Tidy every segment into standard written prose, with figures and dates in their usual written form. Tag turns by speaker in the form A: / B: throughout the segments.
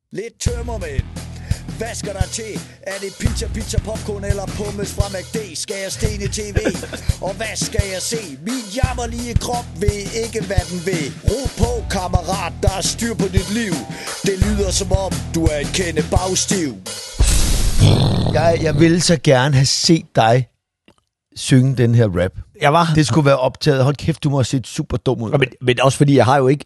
A: Lidt tømmermænd. Hvad skal der til? Er det pizza, popcorn eller pommes fra McD? Skal jeg stene TV? Og hvad skal jeg se? Min jammerlige krop ved ikke, hvad den vil. Ro på, kammerat, der er styr på dit liv. Det lyder som om, du er en kende bagstiv.
B: Jeg ville så gerne have set dig synge den her rap. Det skulle være optaget. Hold kæft, du må have set super dum ud.
C: Men også fordi, jeg har jo ikke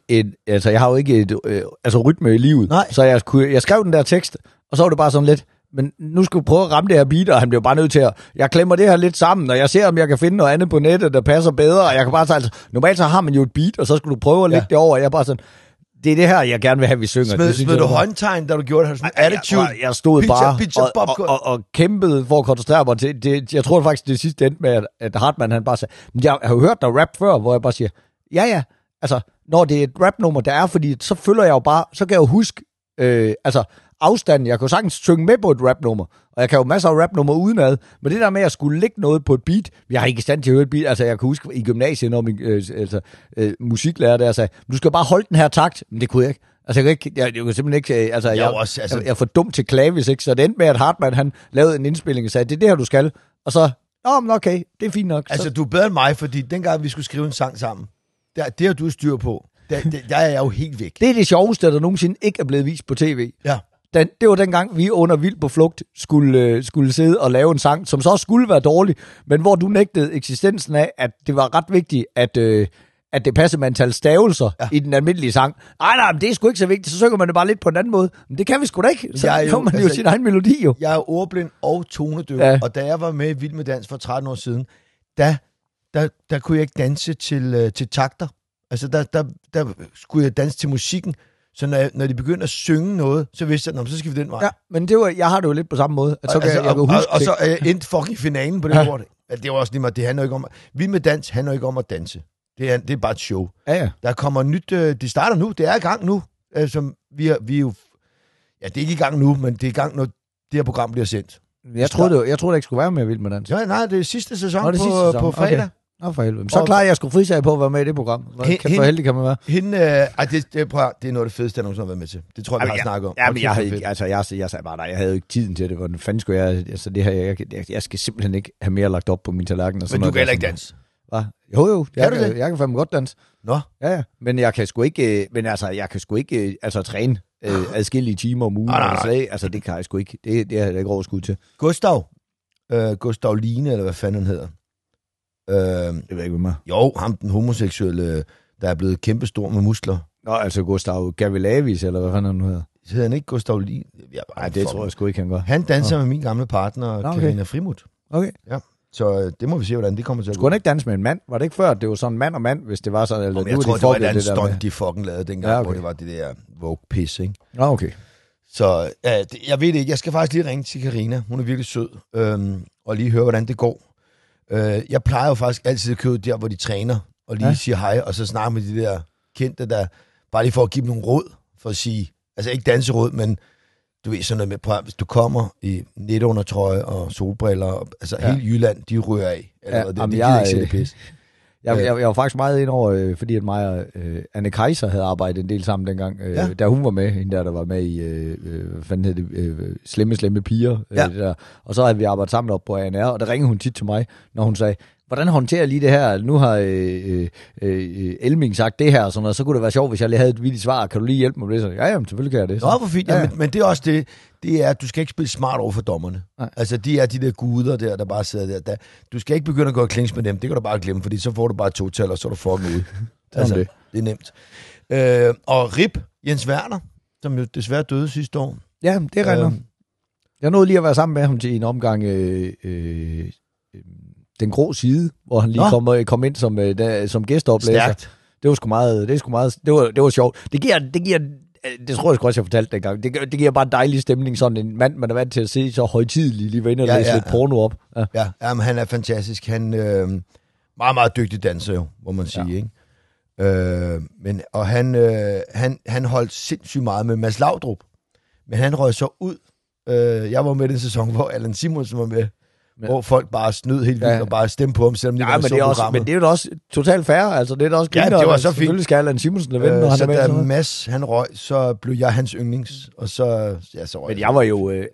C: et rytme i livet.
B: Nej.
C: Så jeg skrev den der tekst, og så var det bare sådan lidt, men nu skal vi prøve at ramme det her beat, og han blev bare nødt til at, jeg klemmer det her lidt sammen, og jeg ser, om jeg kan finde noget andet på nettet, der passer bedre, og jeg kan bare tage, normalt så har man jo et beat, og så skal du prøve at lægge det over, og jeg er bare sådan, det er det her, jeg gerne vil have, vi synger.
B: Smed du håndtegn, da du gjorde det? Sådan attitude?
C: Jeg stod bare og kæmpede for at koncentrere mig til. Jeg tror faktisk, det sidste endte med, at Hartmann han bare sagde, men jeg har jo hørt dig rap før, hvor jeg bare siger, ja, altså, når det er et rapnummer, der er, fordi så følger jeg jo bare, så kan jeg jo huske, afstanden. Jeg kan jo sagtens synge med på et rapnummer, og jeg kan jo masser af rapnummer udenad, men det der med, at jeg skulle lægge noget på et beat, jeg har ikke i stand til at høre et beat, altså jeg kan huske i gymnasiet, når min musiklærer der sagde, du skal bare holde den her takt, men det kunne jeg ikke. Altså jeg kunne simpelthen ikke, jeg er for dum til klavis, ikke? Så det endte med, at Hartmann, han lavede en indspilling og sagde, det er det her, du skal, og så, men okay, det er fint nok.
B: Altså du er bedre end mig, fordi dengang vi skulle skrive en sang sammen, det har du styr på, der er jeg jo helt væk.
C: Det er det sjoveste, der nogensinde ikke er blevet vist på tv.
B: Ja.
C: Det var dengang, vi under Vild på Flugt skulle sidde og lave en sang, som så også skulle være dårlig, men hvor du nægtede eksistensen af, at det var ret vigtigt, at det passede med antal stavelser i den almindelige sang. Nej, men det er sgu ikke så vigtigt, så synger man det bare lidt på en anden måde. Men det kan vi sgu da ikke. Så kommer man jo sin egen melodi jo.
B: Jeg er ordblind og tonedøv, og da jeg var med i Vild med Dans for 13 år siden, der kunne jeg ikke danse til takter. Altså, der skulle jeg danse til musikken. Så når de begyndte at synge noget, så vidste jeg, så skal vi den vej.
C: Ja, men jeg har det jo lidt på samme måde. At så jeg kan huske
B: og så endte fucking finalen på det ord. Det var også lige meget, det handler ikke om... Vild med Dans handler ikke om at danse. Det er bare et show.
C: Ja. Der
B: kommer nyt... Det starter nu. Det er i gang nu. Altså, vi er jo... Ja, det er ikke i gang nu, men det er i gang, når det her program bliver sendt.
C: Jeg troede ikke skulle være med Vild med Dans.
B: Ja, nej, det er sidste sæson på fredag. Okay.
C: For helvede. Så klarer jeg sgu frisag på at være med i det program. Hvor heldig kan man være?
B: Det er noget af det fedeste, jeg nogensinde har været med til. Det tror jeg, vi har snakket om.
C: Ja, men jeg sagde bare, nej, jeg havde jo ikke tiden til det. Hvordan fanden skulle jeg... Altså, det her, jeg skal simpelthen ikke have mere lagt op på min tallerken.
B: Men du kan heller ikke danse?
C: Hvad? Jo, jeg kan fandme godt danse.
B: Nå?
C: Ja. Men jeg kan sgu ikke... træne adskillige timer om ugen. Altså, det kan jeg sgu ikke. Det er jeg ikke overskud til.
B: Gustav Line, eller hvad fanden han hedder.
C: Det ved jeg ikke, hvad
B: Jo, ham den homoseksuelle, der er blevet kæmpestor med muskler.
C: Nå, altså Gustav Gavilavis, eller hvad fanden han nu hedder.
B: Hedder han ikke Gustav Line?
C: Nej, det tror jeg sgu ikke, han gør.
B: Han danser med min gamle partner, Karina Frimut.
C: Okay.
B: Ja, så det må vi se, hvordan det kommer til at gå.
C: Skulle han ikke danse med en mand? Var det ikke før, at det var sådan mand og mand, hvis det var sådan? Eller
B: jeg tror, det var et andet stunt, de fucking lavede dengang, hvor det var det der Vogue-pis, ikke?
C: Okay.
B: Så jeg ved det ikke. Jeg skal faktisk lige ringe til Karina. Hun er virkelig sød. Og lige høre, hvordan det går. Jeg plejer jo faktisk altid at købe der, hvor de træner, og lige siger hej, og så snakke med de der kendte, der bare lige for at give dem nogle råd, for at sige, altså ikke danseråd, men du ved sådan noget med, hvis du kommer i netundertrøje og solbriller, altså hele Jylland, de ryger af.
C: Jeg var faktisk meget ind over, fordi at mig og Anne Kaiser havde arbejdet en del sammen dengang, da hun var med, hende der var med i, hvad fanden hed det, slemme piger. Det der. Og så havde vi arbejdet sammen op på ANR, og der ringede hun tit til mig, når hun sagde, hvordan håndterer jeg lige det her? Nu har Elming sagt det her, og sådan noget. Så kunne det være sjovt, hvis jeg lige havde et vildt svar. Kan du lige hjælpe mig med det? Så, ja, selvfølgelig kan jeg det.
B: Nå, hvor fint. Ja. Men det er også det er, at du skal ikke spille smart over for dommerne. Nej. Altså, de er de der guder der bare sidder der. Du skal ikke begynde at gå og klings med dem. Det kan du bare glemme, fordi så får du bare 2 tal, og så er du fucking ude. Altså, det er nemt. Og Rip, Jens Werner, som jo desværre døde sidste år.
C: Ja, det regner. Jeg nåede lige at være sammen med ham til en omgang... Den grå side, hvor han lige kom ind som gæsteoplæser.
B: Stærkt.
C: Det var sgu meget, det var sjovt. Det tror jeg sgu også, jeg fortalte dengang. Det giver bare en dejlig stemning, sådan en mand, man er vant til at se så højtidelig, lige ved ind og læse lidt porno op.
B: Ja, men han er fantastisk. Han meget, meget dygtig danser jo, må man sige, ikke? Og han holdt sindssygt meget med Mads Laudrup, men han røg så ud. Jeg var med den sæson, hvor Allan Simonsen var med. hvor folk bare snød helt vildt og bare stemte på ham, selvom de ikke så programmet.
C: Men det er jo også totalt fair, altså det er da også
B: griner. Ja, det var så fint.
C: Selvfølgelig skal Allan Simonsen vinde, når han er med.
B: Så da Mads, han røg, så blev jeg hans yndlings, og så røg.
C: Men jeg var jo, det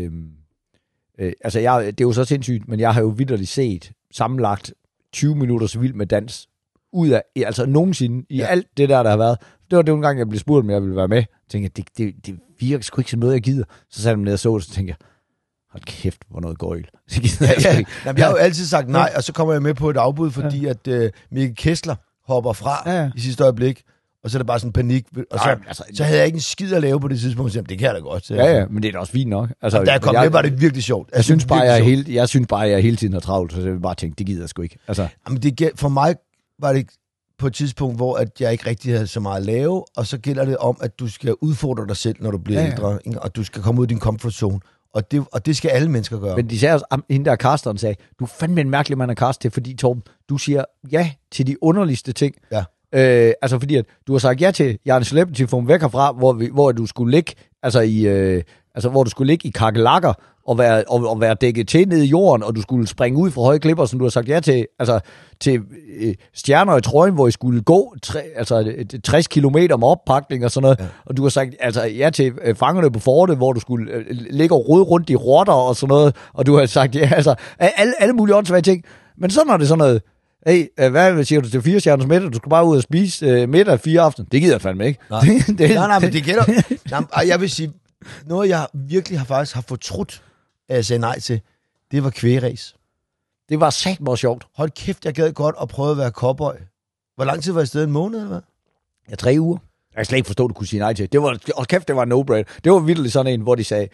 C: er jo så sindssygt, men jeg har jo vitterligt set sammenlagt 20 minutter så vildt med dans, ud af, altså nogensinde, i alt det der har været. Det var det en gang, jeg blev spurgt, om jeg ville være med. Jeg tænkte, det virker sgu ikke som noget, jeg gider. Så satte jeg mig ned og så tænkte jeg, hold kæft, hvor noget gøjl.
B: Jeg har jo altid sagt nej, og så kommer jeg med på et afbud, fordi at Mikkel Kessler hopper fra i sidste øjeblik, og så er det bare sådan panik. Og så havde jeg ikke en skid at lave på det tidspunkt, så det kan jeg da godt.
C: Ja, men det er da også fint nok. Altså,
B: da jeg kom med, var det virkelig sjovt.
C: Jeg synes bare, jeg hele tiden har travlt, så jeg bare tænkte, det gider jeg sgu ikke. Altså.
B: Jamen, for mig var det på et tidspunkt, hvor at jeg ikke rigtig havde så meget at lave, og så gælder det om, at du skal udfordre dig selv, når du bliver ældre, og du skal komme ud af din comfort zone. Og det skal alle mennesker gøre.
C: Men de sagde også, hende der Carsten sagde, du er fandme en mærkelig mand at kaste til, fordi Torben, du siger ja til de underligste ting. Ja. Altså fordi, at du har sagt ja til Jørgen Celebrity Phone væk herfra, hvor du skulle ligge, hvor du skulle ligge i kakelakker, og være dækket til ned i jorden, og du skulle springe ud fra høje klipper, som du har sagt ja til, til stjerner i trøjen, hvor I skulle gå 60 kilometer med oppakning og sådan noget, og du har sagt ja til fangerne på fortet, hvor du skulle ligge og rode rundt i rotter og sådan noget, og du har sagt alle mulige åndssvage ting. Men så når det sådan noget, hey, hvad siger du til 4 stjerners middag? Du skal bare ud og spise middag 4 aften. Det gider jeg fandme ikke.
B: Nej, men det gælder. Jeg vil sige, noget jeg virkelig har fortrudt, at jeg sagde nej til, det var kvægeræs.
C: Det var satme sjovt.
B: Hold kæft, jeg gad godt at prøve at være cowboy. Hvor lang tid var jeg afsted? En måned, eller hvad?
C: Ja, 3 uger. Jeg kan slet ikke forstå, at du kunne sige nej til. Det var en no-brainer. Det var virkelig sådan en, hvor de sagde,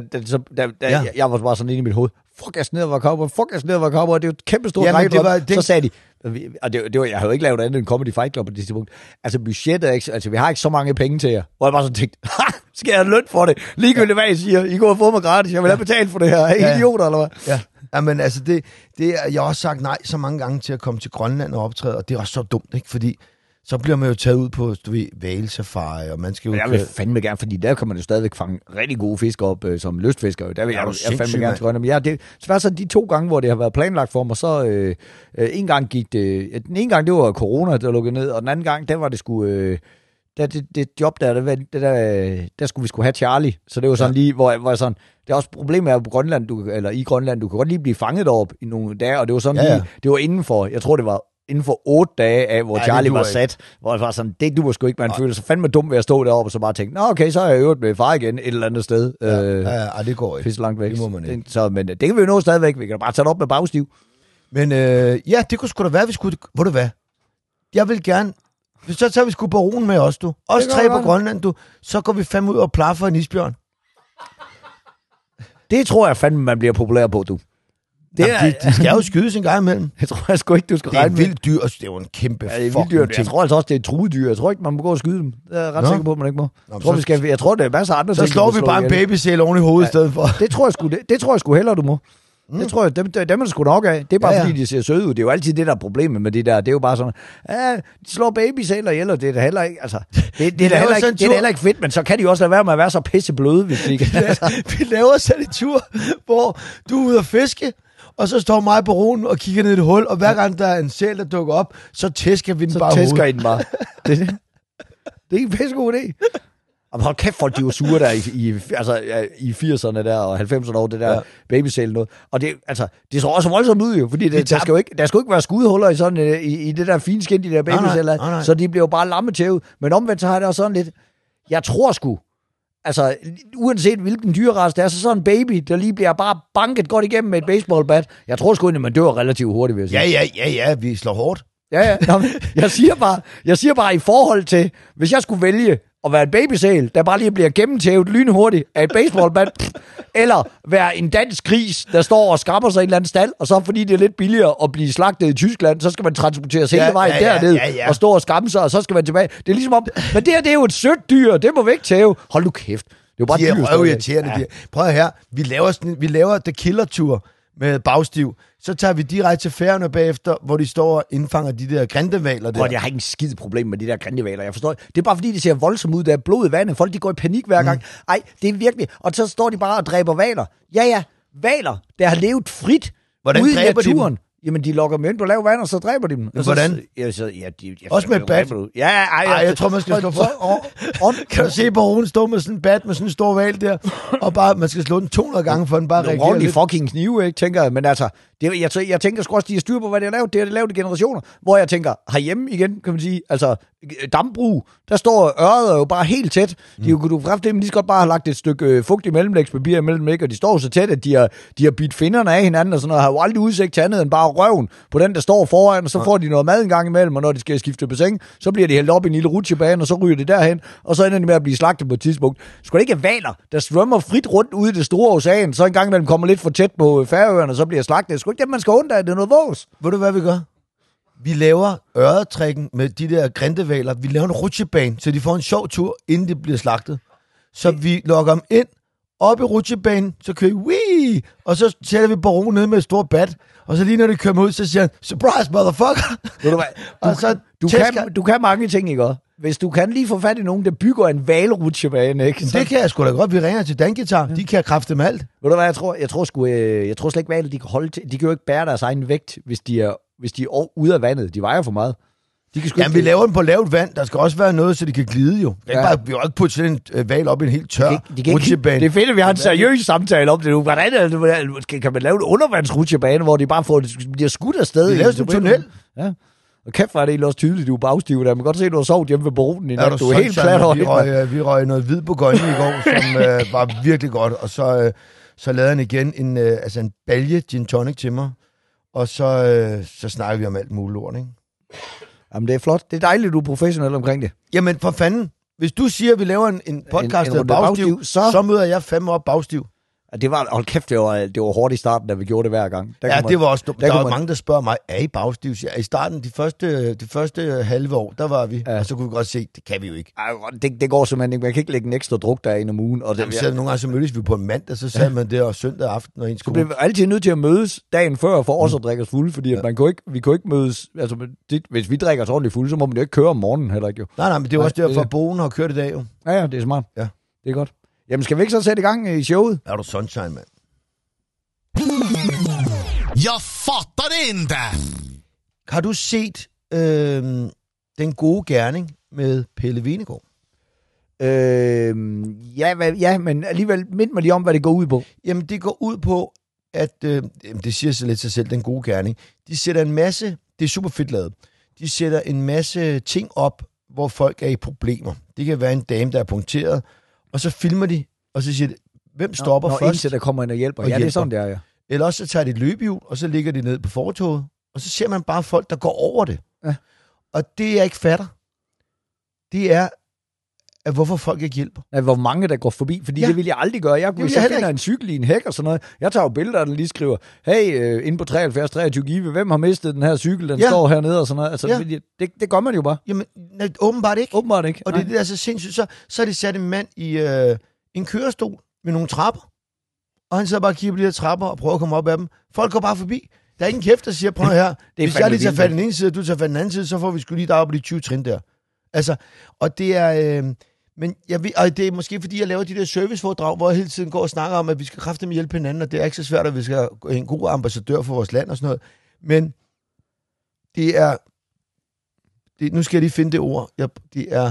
C: jeg var bare sådan inde i mit hoved, fuck, jeg sned var cowboy, det er jo et kæmpe stort rækkedrøm. Så sagde de, og det var, jeg havde jo ikke lavet andet end Comedy Fight Club på det tidspunkt. Altså budgettet, altså vi har ikke så mange penge til jer. Hvor jeg bare sådan tænkte, skal jeg have løn for det? Ligegyldigt hvad I siger, I går og får mig gratis, jeg vil have betalt for det her. Er I idioter, eller hvad? Ja.
B: Jamen altså, jeg har også sagt nej så mange gange til at komme til Grønland og optræde, og det er også så dumt, ikke? Fordi så bliver man jo taget ud på, hvalsafari, og man skal jo...
C: Jeg vil fandme gerne, fordi der kan man jo stadigvæk fange rigtig gode fisk op, som lystfisker. Der vil jeg fandme gerne til Grønland. Men det var så de 2 gange, hvor det har været planlagt for mig, så en gang gik det... Den ene gang, det var corona, der lukkede ned, og den anden gang, der var det sgu... Det job der skulle vi skulle have Charlie. Så det var sådan lige, hvor jeg sådan... Det er også problemet er på Grønland, i Grønland, du kan godt lige blive fanget op i nogle dage, og det var sådan lige... Det var inden for 8 dage af, hvor Charlie var sat, hvor jeg var sådan, det duer sgu ikke, man føler sig fandme dum ved at stå deroppe, og så bare tænke, nå okay, så er jeg øvet med far igen et eller andet sted.
B: Det går ikke.
C: Pisse langt væk.
B: Det må man ikke.
C: Så, men det kan vi jo nå stadigvæk, vi kan bare tage det op med bagstiv.
B: Men det kunne sgu da være, vi skulle, hvor du hvad? Jeg vil gerne, så tager vi sgu baronen med os, du. Os 3 på Grønland, du. Så går vi fandme ud og plaffer en isbjørn.
C: Det tror jeg fandme, man bliver populær på, du.
B: De skal jo skydes en gang imellem.
C: Jeg tror sgu ikke, du skal regne med.
B: Det er vildt dyr, og det er jo en kæmpe fucking
C: dyr. Jeg tror altså også, det er et truet dyr. Jeg tror ikke, man må gå og skyde dem. Jeg er ret sikker på, at man ikke må. Jeg tror, det er masser af andre ting.
B: Så slår vi bare en babysæl oven i hovedet i stedet for.
C: Det tror jeg sgu hellere, du må. Det tror jeg, dem er der sgu nok af. Det er bare fordi, de ser søde ud. Det er jo altid det, der er problemet med det der. Det er jo bare sådan, de slår babysæler ihjel, og det er da heller ikke, altså, det er da heller ikke fedt, men så kan de jo også lade være med at være så pissebløde, hvis de kan.
B: Vi laver sådan en tur, hvor du er ude at fiske, og så står mig på roen og kigger ned i et hul, og hver gang der er en sæl, der dukker op, så tæsker vi den så bare
C: hovedet. Så tæsker I den bare. Det er en pissegod idé. Og hold kæft, folk, de var sure der i 80'erne der, og 90'erne over det der babysæl noget. Og det så også voldsomt ud jo, fordi der skal jo ikke være skudhuller i sådan i det der fine skin, de der babysæler, så de bliver jo bare lammetævet. Men omvendt så har det også sådan lidt, jeg tror sgu, altså uanset hvilken dyrerace det er, så sådan en baby, der lige bliver bare banket godt igennem med et baseballbat, jeg tror sgu, at man dør relativt hurtigt, vil jeg sige.
B: Ja, vi slår hårdt.
C: Ja. Nå, jeg siger bare i forhold til, hvis jeg skulle vælge at være en babysæl, der bare lige bliver gennemtævet lynhurtigt af et baseballbat, eller være en dansk gris, der står og skrabber sig i en eller anden stald, og så fordi det er lidt billigere at blive slagtet i Tyskland, så skal man transporteres hele vejen derned og stå og skamme sig, og så skal man tilbage. Det er ligesom om, men det er jo et sødt dyr, det må væk tæve. Hold nu kæft. Det er jo bare
B: dyr. Irriterende. Prøv her, vi laver The Killer Tour med bagstiv, så tager vi direkte til Færøerne bagefter, hvor de står og indfanger de der grindehvaler der.
C: Jeg har ikke en skid problem med de der grindehvaler, jeg forstår. Det er bare fordi, det ser voldsomt ud, der er blod i vandet. Folk, de går i panik hver gang. Ej, det er virkelig. Og så står de bare og dræber hvaler. Ja, hvaler, der har levet frit
B: Hvordan
C: ude i
B: dræber de
C: naturen. Jamen, de lokker dem ind på lav vand, og så dræber de dem.
B: Men hvordan? Også med bat? Jeg tror, man skal slå for. Kan du se baronen stå med sådan en bat, med sådan en stor val der, og bare, man skal slå den 200 gange, for den bare reagerer lidt.
C: Ordentlig fucking knive, ikke, tænker jeg. Men altså, jeg tænker sgu også, de har styr på, hvad de har lavet. Det har de lavet i generationer. Hvor jeg tænker, herhjemme igen, kan man sige, altså, dambrug, der står øret jo bare helt tæt. De kunne frem til, men de skal godt bare have lagt et stykke fugtigt mellemlægspapir imellem, ikke? Og de står så tæt, at de har bidt finderne af hinanden, og sådan noget, har jo aldrig udsigt til andet end bare røven på den, der står foran, og så får de noget mad en gang imellem, og når de skal skifte bassin, så bliver de hældt op i en lille rutsjebane, og så ryger det derhen, og så ender de med at blive slagtet på et tidspunkt. Skulle det ikke valer, der svømmer frit rundt ude i det store ocean, så en gang imellem kommer lidt for tæt på Færøerne, og så bliver slagtet. Skulle ikke det, man skal undre, det er noget vås.
B: Ved du, hvad vi gør? Vi laver øretrækken med de der grindevaler. Vi laver en rutsjebane, så de får en sjov tur, inden de bliver slagtet. Så vi lokker dem ind, op i rutsjebanen, så kører vi, og så sætter vi baronen ned med et stort bat, og så lige når de kører ud, så siger han, surprise, motherfucker!
C: Ved du hvad? Du kan mange ting, ikke også? Hvis du kan lige få fat i nogen, der bygger en valrutsjebane, ikke?
B: Så... Det kan jeg sgu da godt. Vi ringer til Danguitar. De kan kræfte med alt.
C: Ved du hvad, jeg tror slet ikke, valer, de kan holde til. De kan jo ikke bære deres egen vægt, hvis de er ude af vandet. De vejer for meget.
B: Jamen, vi laver den på lavt vand. Der skal også være noget, så de kan glide jo. Vi har ikke puttet sådan en val op i en helt tør rutsjebane.
C: Det er fedt, at vi har en seriøs samtale om det nu. Hvordan kan man lave en undervandsrutsjebane, hvor de bare bliver skudt afsted?
B: Vi laver sådan en tunnel.
C: Ja. Og kæft var det egentlig også tydeligt, du er bagstiv der. Man kan godt se, at du har sovet hjemme ved baronen i nat. Du er helt klat.
B: Vi røg noget hvid på gøjne i går, som var virkelig godt. Og så lavede han igen en balje gin tonic til mig. Og så snakker vi om alt muligt lort, ikke?
C: Jamen, det er flot. Det er dejligt, du er professionel omkring det.
B: Jamen, for fanden. Hvis du siger, at vi laver en podcast, der er bagstiv, så møder jeg fandme op bagstiv.
C: Det var, hold kæft, det var hårdt i starten, da vi gjorde det hver gang.
B: Det var også dumt. Der var mange, der spørger mig, er I bagstiv? I starten, de første halve år, der var vi, og så kunne vi godt se, det kan vi jo ikke.
C: Det går simpelthen ikke. Man kan ikke lægge en ekstra druk der ind om ugen. Og
B: nogle gange så mødtes vi på en mandag, så sad man der og søndag aften og en skole.
C: Vi blev altid nødt til at mødes dagen før for også at drikke os fulde, fordi at vi kunne ikke mødes. Altså, hvis vi drikker os ordentligt fulde, så må man jo ikke køre om morgenen heller ikke jo.
B: Nej, men det er også derfor, at Bogen har kørt i dag jo.
C: Ja, det er smart. Ja. Det er godt. Jamen, skal vi ikke så sætte i gang i showet?
B: Er du sunshine, mand?
D: Jeg fatter det ikke!
B: Har du set Den gode gerning med Pelle Hvenegaard?
C: Ja, men alligevel mind mig lige om, hvad det går ud på.
B: Jamen, det går ud på, at det siger sig lidt sig selv, Den gode gerning. De sætter en masse, det er super fedt lavet, de sætter en masse ting op, hvor folk er i problemer. Det kan være en dame, der er punkteret, og så filmer de, og så siger de, hvem stopper først?
C: Indtil der kommer ind og hjælper. Ja, det er sådan, det er, ja.
B: Eller også så tager de et løbehjul, og så ligger de ned på fortovet, og så ser man bare folk, der går over det.
C: Ja.
B: Og det jeg ikke fatter, det er, at hvorfor folk ikke hjælper.
C: Ja, hvor mange, der går forbi, fordi det vil jeg aldrig gøre. Hvis jeg finder en cykel i en hæk og sådan noget, jeg tager jo billeder, der lige skriver, hey, inde på 73-23 Give, hvem har mistet den her cykel, den står hernede og sådan noget. Altså, det gør man jo bare.
B: Jamen, åbenbart ikke.
C: Åbenbart ikke.
B: Og det er det, der er så sindssygt. Så er det sat en mand i en kørestol med nogle trapper, og han sidder bare og kigger på de her trapper og prøver at komme op af dem. Folk går bare forbi. Der er ingen kæft, der siger, prøv her, hvis jeg lige tager fat i den ene side, og du tager fat i den anden side, så får vi sgu lige deroppe på de 20 trin der. Altså, og det er... Men og det er måske fordi, jeg laver de der serviceforedrag, hvor jeg hele tiden går og snakker om, at vi skal kraftedeme hjælpe hinanden, og det er ikke så svært, at vi skal gå en god ambassadør for vores land og sådan noget. Men det er... nu skal jeg lige finde det ord. Det er...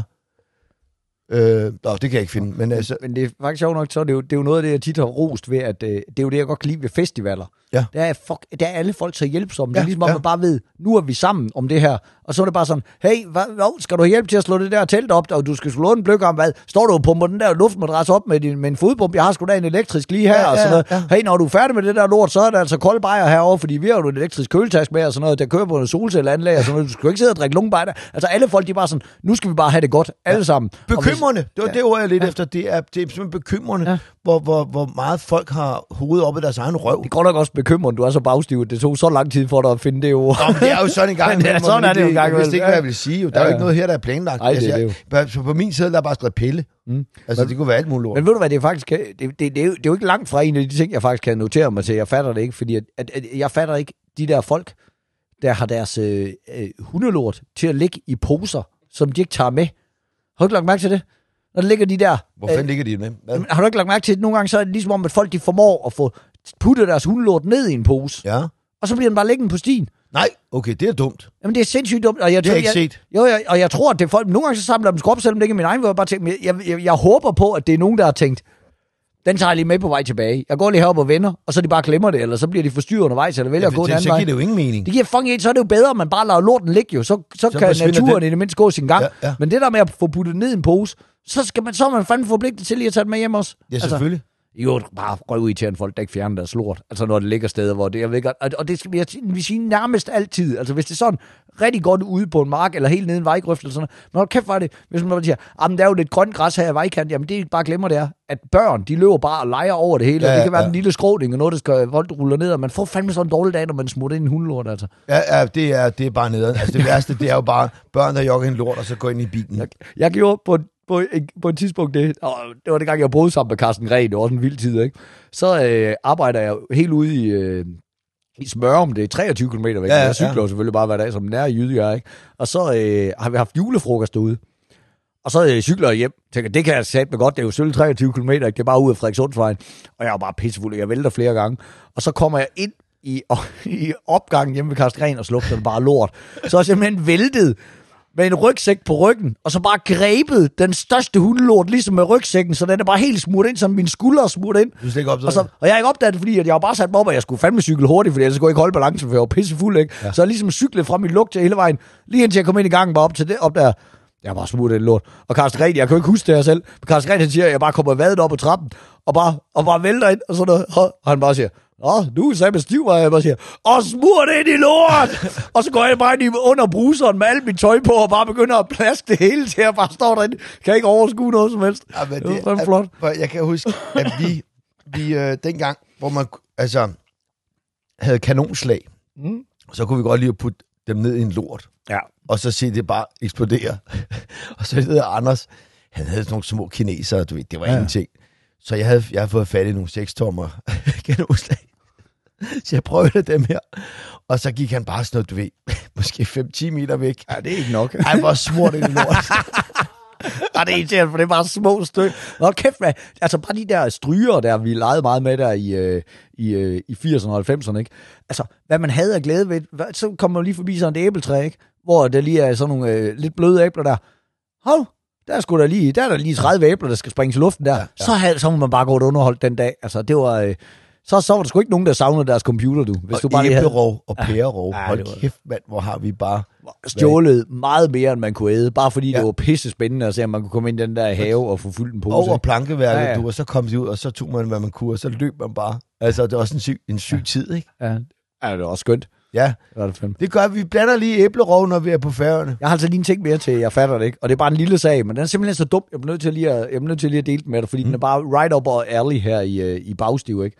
B: det kan jeg ikke finde. Men, altså,
C: men det er faktisk sjovt nok, så det er jo noget af det, jeg tit har rost ved, at det er jo det, jeg godt kan lide ved festivaler.
B: Ja.
C: Der er alle folk så hjælpsomme. Det er ligesom, at man bare ved, nu er vi sammen om det her. Og så er det bare sådan, hey, skal du hjælpe til at slå det der telt op, og du skal slå en bløk om, hvad? Står du og pumper den der luftmadras op med en fodpump? Jeg har sgu da en elektrisk lige her, og sådan noget. Ja. Hey, når du er færdig med det der lort, så er der altså kold bajer herovre, fordi vi har jo en elektrisk køletask med, og sådan noget, der kører på en solcelleanlæg, og sådan noget. Du skal jo ikke sidde og drikke lungebejder. Altså alle folk, de er bare sådan, nu skal vi bare have det godt, alle sammen.
B: Bekymrende. Det var det ord, jeg lidt efter. Det er simpelthen bekymrende, hvor meget folk har hovedet op i deres egen røv.
C: Det går nok også bekymrende, du er så bagstiv. Det tog så lang tid for dig at finde det ord.
B: Nå, men det er jo sådan en gang.
C: Sådan er det jo en gang.
B: Jeg vidste ikke, hvad jeg ville sige. Der er jo ikke noget her, der er planlagt.
C: Nej, det er det
B: jo. På min side, der er bare skrevet Pelle. Altså, det kunne være alt muligt ord.
C: Men ved du hvad, det er faktisk... Det er jo ikke langt fra en af de ting, jeg faktisk kan notere mig til. Jeg fatter det ikke, fordi at jeg fatter ikke de der folk, der har deres hundelort til at ligge i poser, som de ikke tager med. Har du ikke lagt mærke til det? Når der ligger de der...
B: Hvorfor ligger de med? Hvad?
C: Har du ikke lagt mærke til det? Nogle gange så er det ligesom om, at folk de formår at få puttet deres hundelort ned i en pose.
B: Ja.
C: og så bliver den bare liggende på stien.
B: Nej, okay, det er dumt.
C: Jamen, det er sindssygt dumt. Og
B: det har jeg ikke set.
C: Og jeg tror, at det er folk, nogle gange så samler dem skrub, selvom det ikke er min egen, hvor jeg bare tænker, jeg håber på, at det er nogen, der har tænkt, den tager jeg lige med på vej tilbage. Jeg går lige herop og vender, og så de bare glemmer det, eller så bliver de forstyrret undervejs, eller vælger at gå en anden vej.
B: Så giver det jo ingen mening.
C: Det giver fucking ikke, så er det jo bedre, at man bare lader lorten ligge jo. Så kan naturen i det mindste gå sin gang. Ja, ja. Men det der med at få puttet ned i en pose, så er man fandme forpligtet til lige at tage det med hjem også.
B: Ja, selvfølgelig.
C: Jo, bare røvirriterende folk, der ikke fjerner deres lort. Altså når det ligger steder, hvor det, jeg ved godt, og det skal vi sige nærmest altid. Altså hvis det er sådan rigtig godt ude på en mark, eller helt nede i en vejgrøft, eller sådan noget. Men hold kæft, var det, hvis man bare siger, der er jo lidt grønt græs her i vejkanten, jamen det bare glemmer det er, at børn, de løber bare og leger over det hele, og det kan være en lille skråning, og noget, der skal voldt ruller ned, og man får fandme sådan en dårlig dag, når man smutter ind i en hundelort, altså. Ja,
B: det er bare nederen. Altså det værste, det er jo bare børn, der jogger en lort, og så går ind i bilen.
C: Jeg gjorde på et tidspunkt, det var det gang, jeg boede sammen med Carsten Gren, det var også en vild tid, ikke? Så arbejder jeg helt ude i Smørum, det er 23 km væk. Ja, jeg cykler selvfølgelig bare hver dag, som den er i Jyde, ikke? Og så har vi haft julefrokost derude. Og så cykler jeg hjem. Tænker, det kan jeg sætte mig godt, det er jo selvfølgelig 23 km, ikke? Det er bare ude af Frederikssundsvejen. Og jeg er bare pissefuld, jeg vælter flere gange. Og så kommer jeg ind i opgangen hjemme ved Carsten Gren, og så lugter det bare lort. Så er jeg simpelthen væltet med en rygsæk på ryggen, og så bare grebet den største hundelort, ligesom med rygsækken, så den er bare helt smurt ind, som min skulder er smurt ind.
B: Du ikke opdaget
C: og jeg har ikke opdaget det, fordi jeg har bare sat mig op, og jeg skulle fandme cykle hurtigt, fordi ellers skulle jeg ikke holde balancen, for jeg var pissefuld, ikke? Ja. Så jeg ligesom cyklet fra min lugt til hele vejen, lige indtil jeg kom ind i gangen, bare op der. Jeg har bare smuttet den lort. Og Carsten Gren, jeg kan jo ikke huske det her selv, men Carsten Gren, han siger, at jeg bare kommer vadet op på trappen, og bare vælter ind, og sådan noget, og han bare siger, du er sammen stiv, og jeg bare siger, og smur det ind i lort! Og så går jeg bare ind under bruseren med alt mit tøj på, og bare begynder at plaske det hele til, jeg bare står derinde. Kan ikke overskue noget som helst.
B: Ja, men det er flot. Jeg kan huske, at vi dengang, hvor man havde kanonslag, så kunne vi godt lige at putte dem ned i en lort. Ja. Og så se det bare eksplodere. Og så hedder Anders, han havde sådan nogle små kinesere, du ved, det var ingenting. Så jeg havde fået fat i nogle 6-tommer kanonslag. Så jeg prøvede dem her. Og så gik han bare sådan noget, du ved, måske 5-10 meter væk.
C: Ja, det er ikke nok.
B: Han var smurt i lort.
C: Ja, det er irriterende, for det er bare små stykker. Nå, kæft, hvad? Altså bare de der stryger der, vi legede meget med der i 80'erne og 90'erne, ikke? Altså, hvad man havde af glæde ved, så kom man lige forbi sådan et æbletræ, ikke? Hvor der lige er sådan nogle lidt bløde æbler der. Hov, der er der lige 30 æbler, der skal springe til luften der. Ja. Så må man bare gå og underholdt den dag. Altså, det var... Så var der sgu ikke nogen, der savnede deres computer, du. Hvis du bare
B: æblerov og pærerov. Hold kæft, mand, hvor har vi bare...
C: Stjålet meget mere, end man kunne æde. Bare fordi det var pisse spændende at se, om man kunne komme ind i den der have og få fyldt en pose.
B: Over plankeværket, du, og så kom de ud, og så tog man, hvad man kunne, og så løb man bare. Altså, det var også en syg tid, ikke?
C: Ja, det var også skønt.
B: Ja, det gør vi. Blander lige æblerov, når vi er på Færøerne.
C: Jeg har altså lige en ting mere til, jeg fatter det ikke. Og det er bare en lille sag, men den er simpelthen så dum. Jeg bliver nødt til lige at dele den med dig, fordi den er bare right up og ærlig her i bagstiv, ikke?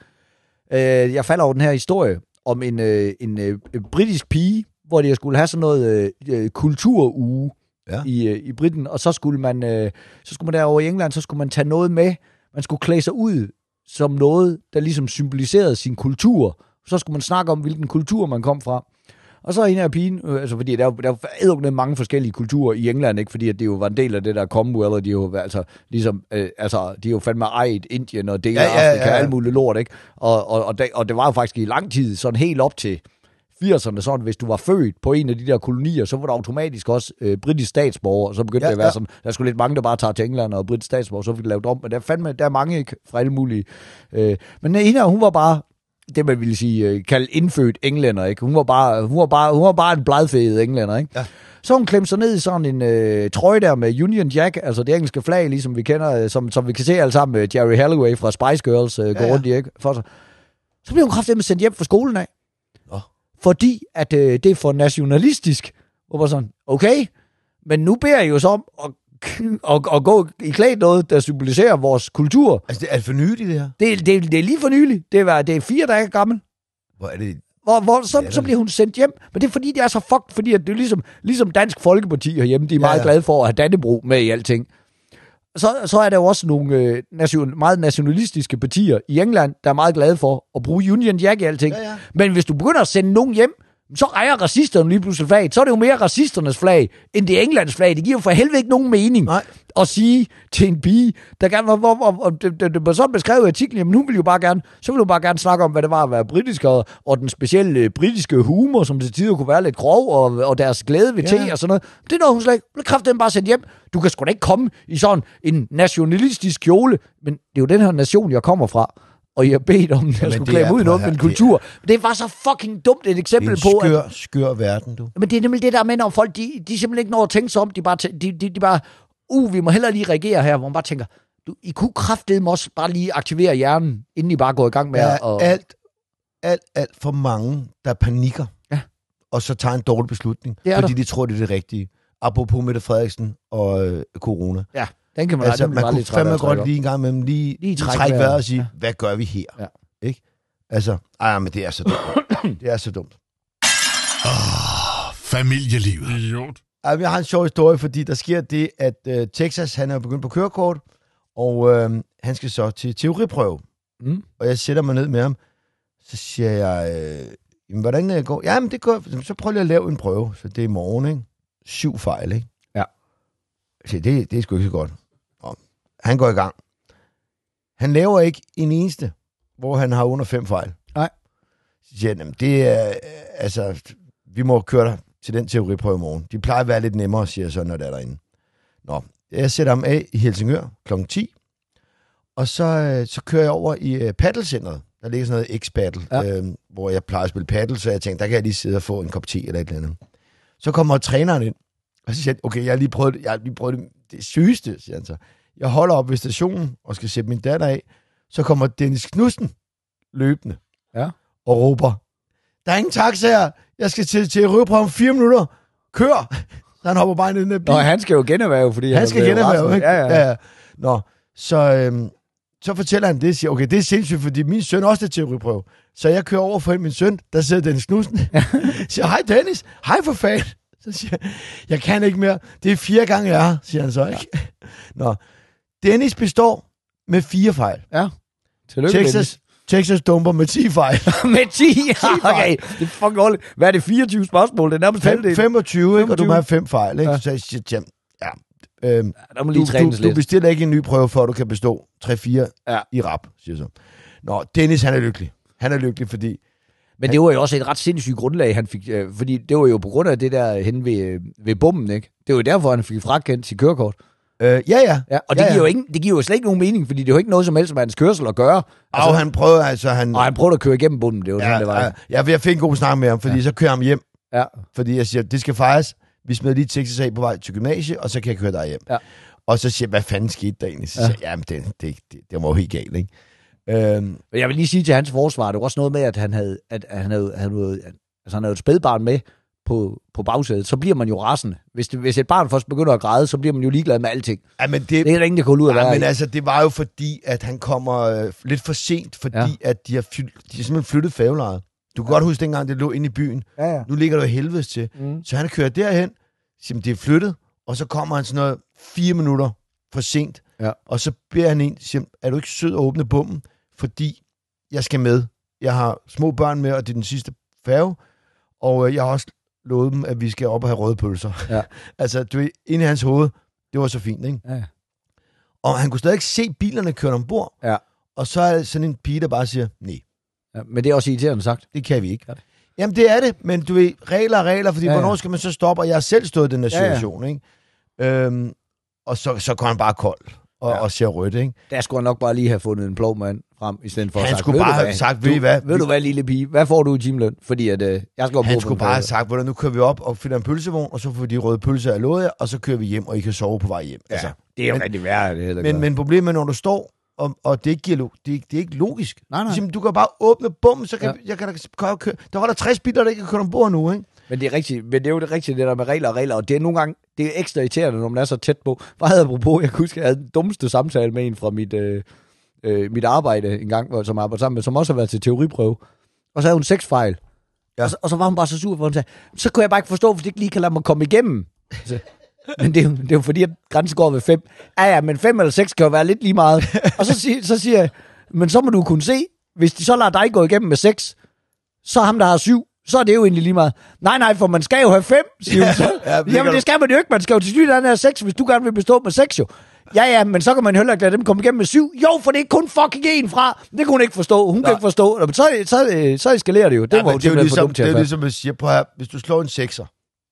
C: Jeg falder over den her historie om en britisk pige, hvor de skulle have sådan noget kulturuge i Briten, og så skulle man derovre i England, så skulle man tage noget med. Man skulle klæde sig ud som noget, der ligesom symboliserede sin kultur. Så skulle man snakke om, hvilken kultur man kom fra. Og så er en af pigen, altså fordi der er jo mange forskellige kulturer i England, ikke, fordi at det jo var en del af det der Commonwealth, og de jo altså ligesom de er jo fandme ejet Indien og dele af Afrika, alt muligt lort, ikke? Og det var jo faktisk i lang tid sådan helt op til 80'erne, sådan hvis du var født på en af de der kolonier, så var du automatisk også britisk statsborger, og så begyndte det at være sådan, der skulle lidt mange, der bare tager til England og britisk statsborger, så fik det lavet om, men der er mange ikke fra alle mulige. Men en af hun var bare det man ville sige kalde indfødt englænder, ikke? Hun var bare en bladfæget englænder, ikke? Ja. Så hun klemte sig ned i sådan en trøje der med Union Jack, altså det engelske flag, ligesom vi kender, som vi kan se alle sammen med Jerry Halliway fra Spice Girls går rundt i, ikke? For sig. Så blev hun kraftigt sendt hjem fra skolen af. Fordi at det er for nationalistisk. Hvor var sådan, okay, men nu beder jeg jo så om at gå i klædt noget, der symboliserer vores kultur.
B: Altså, det er for nyligt, det her?
C: Det er lige for nyligt. Det er 4 dage gammel.
B: Hvor er det?
C: Så bliver hun sendt hjem. Men det er fordi, det er så fucked, fordi at det er ligesom Dansk Folkeparti herhjemme. De er meget glade for at have Dannebrog med i alting. Så er der jo også nogle meget nationalistiske partier i England, der er meget glade for at bruge Union Jack i alting. Ja. Men hvis du begynder at sende nogen hjem så ejer racisterne lige pludselig flaget. Så er det jo mere racisternes flag, end det Englands flag. Det giver jo for helvede ikke nogen mening at sige til en pige, der gerne var, det var sådan beskrevet i artiklen, jamen hun ville jo bare gerne snakke om, hvad det var at være britisk, og den specielle britiske humor, som til tider kunne være lidt grov, og deres glæde ved te og sådan noget. Det er noget, hun slet ikke. Hun kræfter bare sendt hjem. Du kan sgu da ikke komme i sådan en nationalistisk kjole, men det er jo den her nation, jeg kommer fra. Og I har bedt om, at jeg skulle klæde ud i noget med en kultur. Det var så fucking dumt et eksempel på...
B: Det er en skør verden, du.
C: Men det er nemlig det der med, når folk, de simpelthen ikke når at tænke sig om. De bare, vi må hellere lige reagere her, hvor man bare tænker, I kunne kraftedeme også bare lige aktivere hjernen, inden I bare går i gang med at...
B: alt for mange, der panikker, og så tager en dårlig beslutning, fordi de tror, det er det rigtige. Apropos Mette Frederiksen og corona.
C: Ja. Den kan man
B: man kunne fandme godt lige en gang med lige trække vejret og sige, hvad gør vi her? Ja. Ikke? Altså, men det er så dumt. Det er så dumt.
D: Familielivet. Idiot.
B: Jeg har en sjov historie, fordi der sker det, at Texas, han er begyndt på kørekort, og han skal så til teoriprøve. Og jeg sætter mig ned med ham, så siger jeg, hvordan går? Jamen, det går. Så prøv lige at lave en prøve. Så det er i morgen, ikke? 7 fejl, ikke?
C: Ja.
B: Så det er sgu ikke så godt. Han går i gang. Han laver ikke en eneste, hvor han har under 5 fejl.
C: Nej.
B: Så siger han, det er, vi må køre dig til den teoriprøve i morgen. De plejer at være lidt nemmere, siger jeg så, når det er derinde. Nå, jeg sætter ham af i Helsingør kl. 10, og så kører jeg over i paddelcenteret. Der ligger sådan noget X-paddle, hvor jeg plejer at spille paddle, så jeg tænkte, der kan jeg lige sidde og få en kop te eller et eller andet. Så kommer træneren ind, og så siger han, okay, jeg har lige prøvet det sygeste, siger han så. Jeg holder op ved stationen og skal sætte min datter af. Så kommer Dennis Knudsen løbende og råber, der er ingen taxaer. Jeg skal til Rødbrød om 4 minutter. Kør! Så han hopper bare ind i den der bil.
C: Nå, han skal jo generhverve, fordi
B: han skal generhverve, ikke?
C: Ja.
B: Nå, så fortæller han det, siger, okay, det er sindssygt, fordi min søn også er til teoriprøve. Så jeg kører over for min søn, der sidder Dennis Knudsen. Siger, hej Dennis, hej for fanden. Så siger jeg kan ikke mere. Det er 4 gange jeg er, siger han så, ikke? Nå, Dennis består med 4 fejl.
C: Ja. Tillykke,
B: Texas dumper med 10 fejl.
C: Med 10? Okay, det er fucking dårligt. Hvad er det, 24 spørgsmål? Det er nærmest halvdelen.
B: 25, ikke? Og du har 5 fejl, ikke? Ja. Så jeg siger,
C: der må lige trænes lidt.
B: Du bestiller ikke en ny prøve, for at du kan bestå 3-4 i rap, siger så. Nå, Dennis, han er lykkelig. Han er lykkelig, fordi...
C: Men det var jo også et ret sindssygt grundlag, han fik, fordi det var jo på grund af det der hen ved bomben, ikke? Det var jo derfor, han fik frakendt sit kørekort.
B: Ja.
C: Og det giver jo slet ikke nogen mening, fordi det er jo ikke noget som helst med hans kørsel at gøre.
B: Altså, han prøvede
C: han prøvede at køre igennem bunden, det var sådan, det var.
B: Jeg fik en god snak med ham, fordi så kører han hjem. Ja. Fordi jeg siger, det skal fejres. Vi smider lige Texas af på vej til gymnasie, og så kan jeg køre dig hjem. Ja. Og så siger jeg, hvad fanden skete der egentlig? Så siger jeg, jamen det var jo helt galt, ikke?
C: Jeg vil lige sige til hans forsvar, det var også noget med, at han havde et spædbarn med på bagsædet, så bliver man jo rasende. Hvis et barn først begynder at græde, så bliver man jo ligeglad med alting.
B: Ja, men
C: det er der ingen, der kunne ud af
B: men altså, det var jo fordi, at han kommer lidt for sent, fordi at de har simpelthen flyttet færgelejet. Du kan godt huske dengang, det lå inde i byen. Ja. Nu ligger der helvedes til. Så han kører derhen, siger, det er flyttet, og så kommer han sådan noget 4 minutter for sent, og så beder han en, siger, er du ikke sød at åbne bomben? Fordi jeg skal med. Jeg har små børn med, og det er den sidste færge, og jeg har også lovet dem, at vi skal op og have røde pølser. Ja. Altså, du ved, inde i hans hoved, det var så fint, ikke? Ja. Og han kunne stadig ikke se bilerne køre ombord, og så er sådan en pige, der bare siger, nej.
C: Ja, men det er også irriterende sagt.
B: Det kan vi ikke. Ja. Jamen, det er det, men du ved, regler, fordi hvornår skal man så stoppe? Og jeg har selv stået i den her situation, ikke? Og så går han bare kold og ser rødt, ikke?
C: Der skulle han nok bare lige have fundet en plovmand frem, i stedet for
B: at skulle bare have sagt,
C: ved du hvad, lille pige, hvad får du i timeløn? Fordi at, jeg skal på
B: han skulle bare have sagt, nu kører vi op og finder en pølsevogn, og så får de røde pølser af låget, og så kører vi hjem, og I kan sove på vej hjem.
C: Ja, altså, det er jo rigtig værd, det.
B: Men problemet er, når du står, og det er ikke logisk. Nej. Du kan bare åbne bomben, så kan jeg kan køre. Der var der 60 biler, der ikke kan køre ombord nu, ikke?
C: Men det er rigtigt, det er jo det rigtige, det der med regler, og det er nogle gange, det er ekstra irriterende, når man er så tæt på. Hvad havde jeg apropos? Jeg kunne huske, jeg havde den dummeste samtale med en fra mit arbejde en gang, som jeg arbejdede sammen med, som også har været til teoriprøve. Og så havde hun 6 fejl. Ja. Og så var hun bare så sur, for hun sagde, så kunne jeg bare ikke forstå, hvis det ikke lige kan lade mig komme igennem. Altså, men det er jo fordi, at grænsen går ved 5. Ja, men 5 eller 6 kan jo være lidt lige meget. Og så siger jeg, men så må du kunne se, hvis de så lader dig gå igennem med 6, så ham, der har 7, så er det jo egentlig lige meget. Nej, for man skal jo have 5, siger hun så. Jamen, det skal man jo ikke. Man skal jo til slut have 6, hvis du gerne vil bestå med 6 jo. Ja, men så kan man jo heller ikke lade dem komme igennem med 7. Jo, for det er kun fucking en fra. Det kunne hun ikke forstå. Hun kan ikke forstå. Så eskalerer det jo. Det var jo
B: ligesom, det er jo ligesom, at sige, prøv her, hvis du slår en 6'er,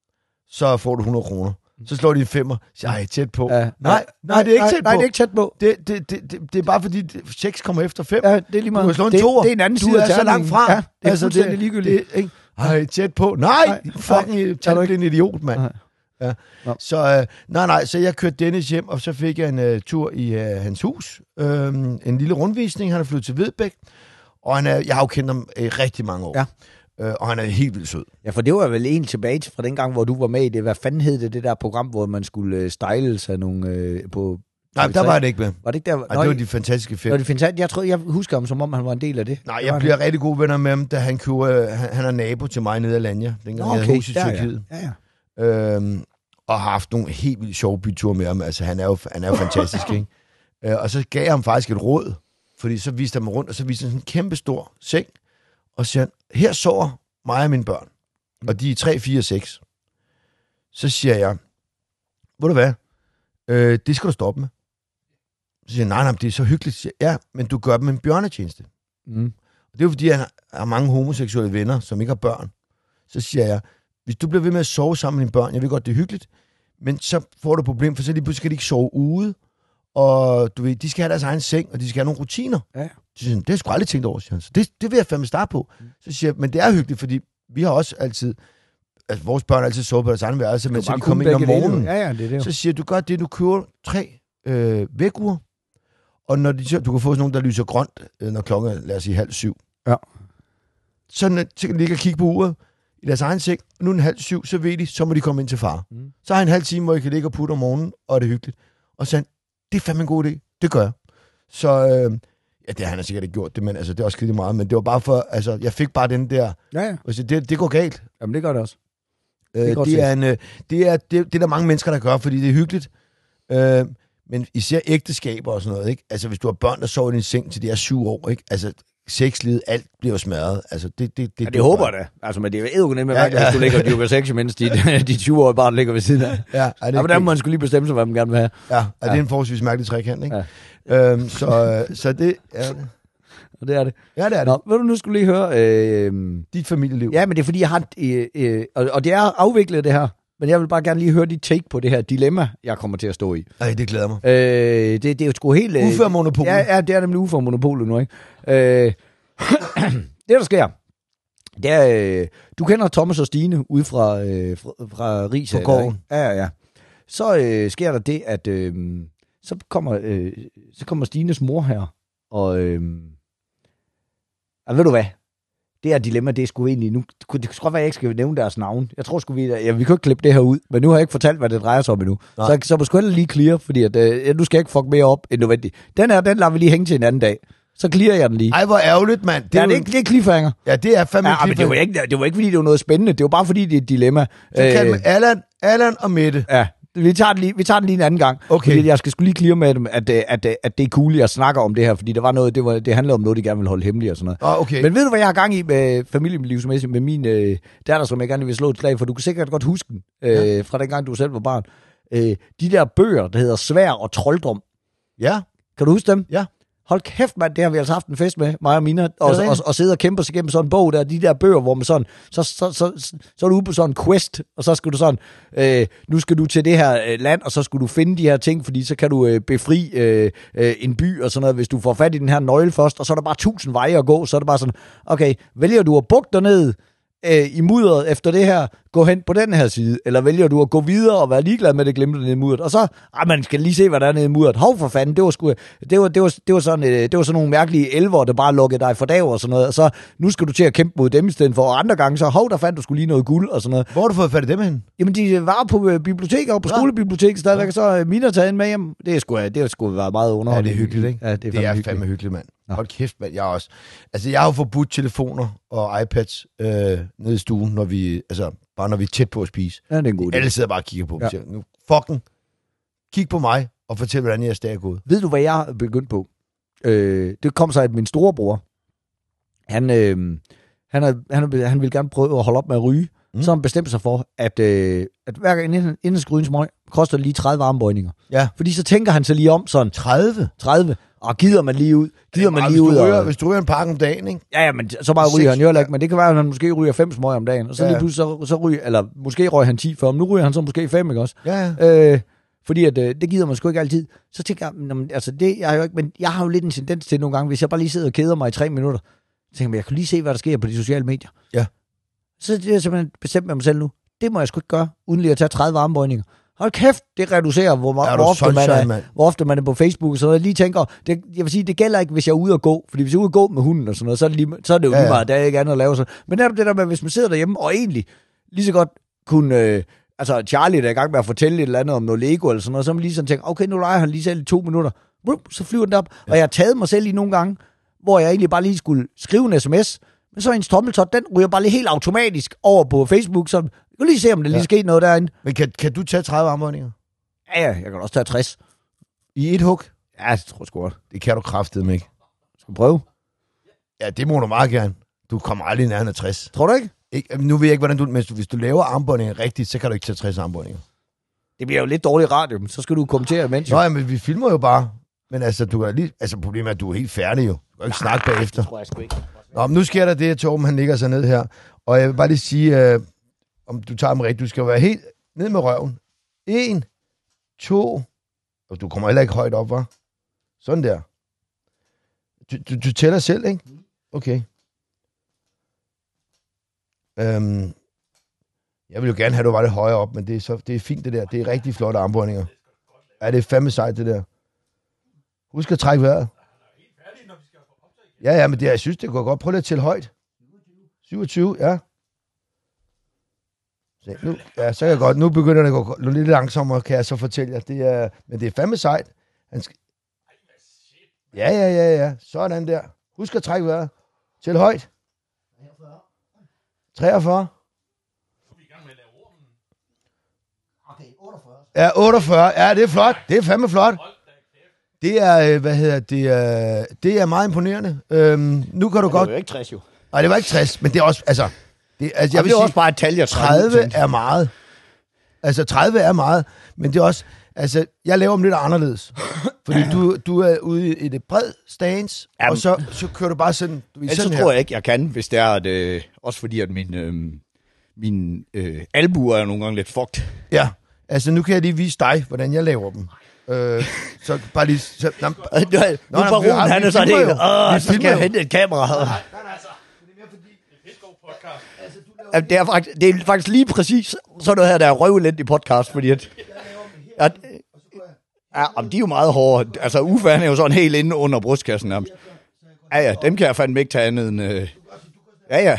B: så får du 100 kroner. Så slår de en 5'er. Ej, tæt på.
C: Ja.
B: Nej, det er ikke tæt på.
C: Nej, det er ikke tæt på.
B: Det er bare fordi 6 kommer efter 5.
C: Ja, det er lige meget.
B: Du kan slå en 2'er.
C: Det er en anden side
B: af terningen. Du er så langt fra.
C: Ja, det er fuldstændig ligegyldigt.
B: Ej, tæt på. Nej, fucking tag en idiot, mand. Ja. Så så jeg kørte Dennis hjem, og så fik jeg en tur i hans hus. En lille rundvisning. Han er flyttet til Vedbæk. Og jeg har jo kendt ham i rigtig mange år. Ja. Og han er helt vildt sød.
C: Ja, for det var vel en tilbage fra den gang, hvor du var med i det. Hvad fanden hed det der program, hvor man skulle style sig nogle på...
B: Nej, der var det ikke med.
C: Var det ikke der?
B: Nej, det var de fantastiske film.
C: Jeg husker ham, som om han var en del af det.
B: Nej, jeg bliver rigtig gode venner med ham, da han er nabo til mig nede i Alanya. Dengang jeg havde hus i Tyrkiet. Ja. Og har haft nogle helt vildt sjove byture med ham. Altså, han er jo fantastisk, ikke? Og så gav jeg ham faktisk et råd, fordi så viste han mig rundt, og så viste han sådan en kæmpe stor seng, og så siger han, her sover mig og mine børn, og de er 3, 4, 6. Så siger jeg, ved du hvad, det skal du stoppe med. Så siger jeg, nej, det er så hyggeligt. Så siger, ja, men du gør dem en bjørnetjeneste. Og det er jo fordi, han har mange homoseksuelle venner, som ikke har børn. Så siger jeg, hvis du bliver ved med at sove sammen med dine børn, jeg ved godt, det er hyggeligt, men så får du et problem, for så lige pludselig skal de ikke sove ude, og du ved, de skal have deres egen seng, og de skal have nogle rutiner. Ja. Så siger, det har jeg sgu aldrig tænkt over, siger han. Så det vil jeg fandme starte på. Så siger jeg, men det er hyggeligt, fordi vi har også altid, altså vores børn har altid sovet på deres egen værelse, men så de kommer ind om morgenen.
C: Det.
B: Så siger du godt det, du køber 3 vækkure, og når du kan få sådan nogle, der lyser grønt, når klokken er, lad os sige, 6:30.
C: Ja.
B: Så kan de ligge og kigge på uret i deres egen seng, og nu er den 6:30, så ved de, så må de komme ind til far. Så har jeg en halv time, hvor jeg kan ligge og putte om morgenen, og det er hyggeligt. Og så det er fandme en god idé. Det gør jeg. Så det har han sikkert ikke gjort det, men altså, det er også skide meget, men det var bare for, altså, jeg fik bare den der, det går galt.
C: Jamen, det gør det også.
B: Det er der mange mennesker, der gør, fordi det er hyggeligt. Men især ægteskaber og sådan noget, ikke? Altså, hvis du har børn, der sover i din seng til de er 7 år, ikke? Altså, sexlivet, alt bliver smadret. Altså,
C: det håber jeg da. Altså, men det er jo ikke med, at du ligger og dyrker sex, mens de 20 år bare ligger ved siden af. Ja, men der må man skulle lige bestemme sig, hvad man gerne vil have.
B: Ja, det er en forholdsvis mærkelig trekant, ikke? Ja. Så det er det.
C: Og det er det.
B: Ja, det er det.
C: Nå, vil du nu skulle lige høre...
B: dit familieliv.
C: Ja, men det er fordi, jeg har... og det er afviklet, det her. Men jeg vil bare gerne lige høre dit take på det her dilemma, jeg kommer til at stå i.
B: Ej, det glæder mig.
C: Det er jo sgu helt...
B: Ufør monopolet.
C: Ja, det er nemlig ufør monopolet nu, ikke? Det, der sker, det er... du kender Thomas og Stine ude fra Ries.
B: På gården.
C: Ja. Så sker der det, at så kommer Stines mor her, og ved du hvad? Det her dilemma, det er sgu egentlig... Nu, det skulle godt være, at jeg ikke skal nævne deres navn. Jeg tror sgu, vi kan ikke klippe det her ud, men nu har jeg ikke fortalt, hvad det drejer sig om endnu. Så må sgu heller lige clear, fordi at, nu skal jeg ikke fuck mere op end nødvendigt. Den lader vi lige hænge til en anden dag. Så clearer jeg den lige.
B: Ej, hvor ærgerligt, mand.
C: Det er cliffhanger.
B: Ja, det er fandme
C: cliffhanger. Men det var ikke, fordi det var noget spændende. Det var bare, fordi det er et dilemma.
B: Så kan man Allan og Mette.
C: Ja. Vi tager den lige en anden gang.
B: Okay.
C: Fordi jeg skal skulle lige clear med dem, at det er cool, jeg snakker om det her, fordi der var noget, det handler om noget, de gerne vil holde hemmeligt og sådan noget.
B: Okay.
C: Men ved du, hvad jeg har gang i med familielivsmæssigt med min datter, som jeg gerne vil slå et slag for? Du kan sikkert godt huske den, fra den gang, du selv var barn. De der bøger, der hedder Svær og Trolddom.
B: Ja.
C: Kan du huske dem?
B: Ja.
C: Hold kæft, mand, det har vi altså haft en fest med, mig og Mina, og sidde og kæmpe os igennem sådan en bog der, de der bøger, hvor man sådan, så er du ude på sådan en quest, og så skal du sådan, nu skal du til det her land, og så skal du finde de her ting, fordi så kan du befri en by og sådan noget, hvis du får fat i den her nøgle først, og så er der bare 1000 veje at gå, så er det bare sådan, okay, vælger du at bukke derned i mudderet efter det her, gå hen på den her side, eller vælger du at gå videre og være ligeglad med det glemte nede i mudderet, og så, man skal lige se, hvad der er nede i mudderet. Hov for fanden, det var sådan nogle mærkelige elver, der bare lukkede dig for dag og sådan noget, og så nu skal du til at kæmpe mod dem i stedet for, og andre gange så, der fandt du skulle lige noget guld og sådan noget.
B: Hvor har du fået fat i dem hen?
C: Jamen, de var på biblioteker og på skolebibliotek stadigvæk, og så Mina taget ind med hjem. Det har sgu været meget underholdende.
B: Ja, det er hyggeligt, ikke?
C: Ja,
B: det er fandme hyggeligt, mand. Hold kæft, mand. Jeg har jo forbudt telefoner og iPads nede i stuen, når vi er tæt på at spise.
C: Ja, det er en god idé.
B: Alle sidder bare og kigger på dem. Ja. Nu fucking kig på mig og fortæl, hvordan jeres dag er gået.
C: Ved du, hvad jeg er begyndt på? Det kom så, at min storebror, Han ville gerne prøve at holde op med at ryge. Så har han bestemt sig for, at hver gang inden skal ryge en smøg, koster det lige 30 armbøjninger.
B: Ja.
C: Fordi så tænker han sig lige om sådan... 30? Og gider man lige ud.
B: Hvis du ryger en pakke om dagen, ikke?
C: Ja, men så meget ryger han jo ikke. Men det kan være, at han måske ryger 5 smøg om dagen. Og så lige pludselig så ryger... Eller måske røg han 10 før, men nu ryger han så måske 5, ikke også?
B: Ja.
C: Fordi at, det gider man sgu ikke altid. Så tænker jeg, altså det jeg jo ikke... Men jeg har jo lidt en tendens til nogle gange, hvis jeg bare lige sidder og keder mig i 3 minutter, så tænker jeg kan lige se, hvad der sker på de sociale medier.
B: Ja.
C: Så det er simpelthen bestemt med mig selv nu. Det må jeg sgu ikke gøre, uden lige at tage 30 armbøjninger. Hold kæft, det reducerer, hvor ofte man er på Facebook. Så jeg lige tænker, jeg vil sige, det gælder ikke, hvis jeg er ude at gå. Fordi hvis jeg er ude at gå med hunden og sådan noget, så er det jo lige meget, der er ikke andet at lave. Så. Men netop det der med, hvis man sidder derhjemme og egentlig lige så godt kunne... altså Charlie der er i gang med at fortælle et eller andet om noget Lego eller sådan noget, så man lige sådan tænker, okay, nu leger han lige selv i 2 minutter. Så flyver den op. Ja. Og jeg har taget mig selv i nogle gange, hvor jeg egentlig bare lige skulle skrive en sms, men så en tommeltot, den ryger bare lige helt automatisk over på Facebook, så jeg kan lige se, om der lige sker noget derinde.
B: Men kan du tage 30 armbøjninger?
C: Ja, jeg kan også tage 60.
B: I et hug?
C: Ja, det tror jeg sgu godt.
B: Det kan du kraftedeme ikke.
C: Skal du prøve?
B: Ja, det må du meget gerne. Du kommer aldrig nærmere af 60.
C: Tror du ikke?
B: Nu ved jeg ikke, hvordan du... Men hvis du laver armbøjninger rigtigt, så kan du ikke tage 60 armbøjninger.
C: Det bliver jo lidt dårlig radio, men så skal du kommentere imens.
B: Nå, men vi filmer jo bare. Men altså, du kan lige... Altså, problemet er, at du er helt færdig jo. Du kan ikke snakke bagefter.
C: Det tror jeg sgu ikke.
B: Nå, men nu sker der det, at Torben, han ligger sig ned her. Og jeg vil bare lige sige, om du tager dem rigtigt, du skal jo være helt ned med røven. 1, 2... Og du kommer heller ikke højt op, hva'? Sådan der. Du tæller selv, ikke? Okay. Jeg vil jo gerne have, at du var lidt højere op, men det er fint det der. Det er rigtig flotte armbøjninger. Ja, det er fandme sejt det der. Husk at trække vejret. Ja, men det, jeg synes, det går godt. Prøv lige at tælle højt. 27, ja. Så kan jeg godt. Nu begynder det at gå lidt langsommere, kan jeg så fortælle jer. Men det er fandme sejt. Ja. Sådan der. Husk at trække vejret. Tæl højt. 43. Okay, 48. Ja, 48. Ja, det er flot. Det er fandme flot. Det er, det er meget imponerende. Nu kan du godt...
C: Det var jo ikke 60, jo.
B: Nej, det var ikke 60, men det er også, altså...
C: Jeg vil sige, også bare et tal,
B: 30 er meget. Altså, 30 er meget, men det er også... Altså, jeg laver dem lidt anderledes. Fordi du er ude i det bred stance, og så kører du bare sådan...
C: Så tror jeg ikke, jeg kan, hvis det er... også fordi, at min albuer er nogle gange lidt fucked.
B: Ja, altså nu kan jeg lige vise dig, hvordan jeg laver dem. Så bare lige...
C: Nu var Ruben, han er sådan helt... Så skal jeg hente et kamera. Det er faktisk lige præcis sådan noget her, der er røvelendt i podcast, fordi at... Ja, de er jo meget hårde. Altså, Uffe, han er jo sådan helt inde under brystkassen nærmest. Ja, dem kan jeg fandme ikke tage andet end... Ja.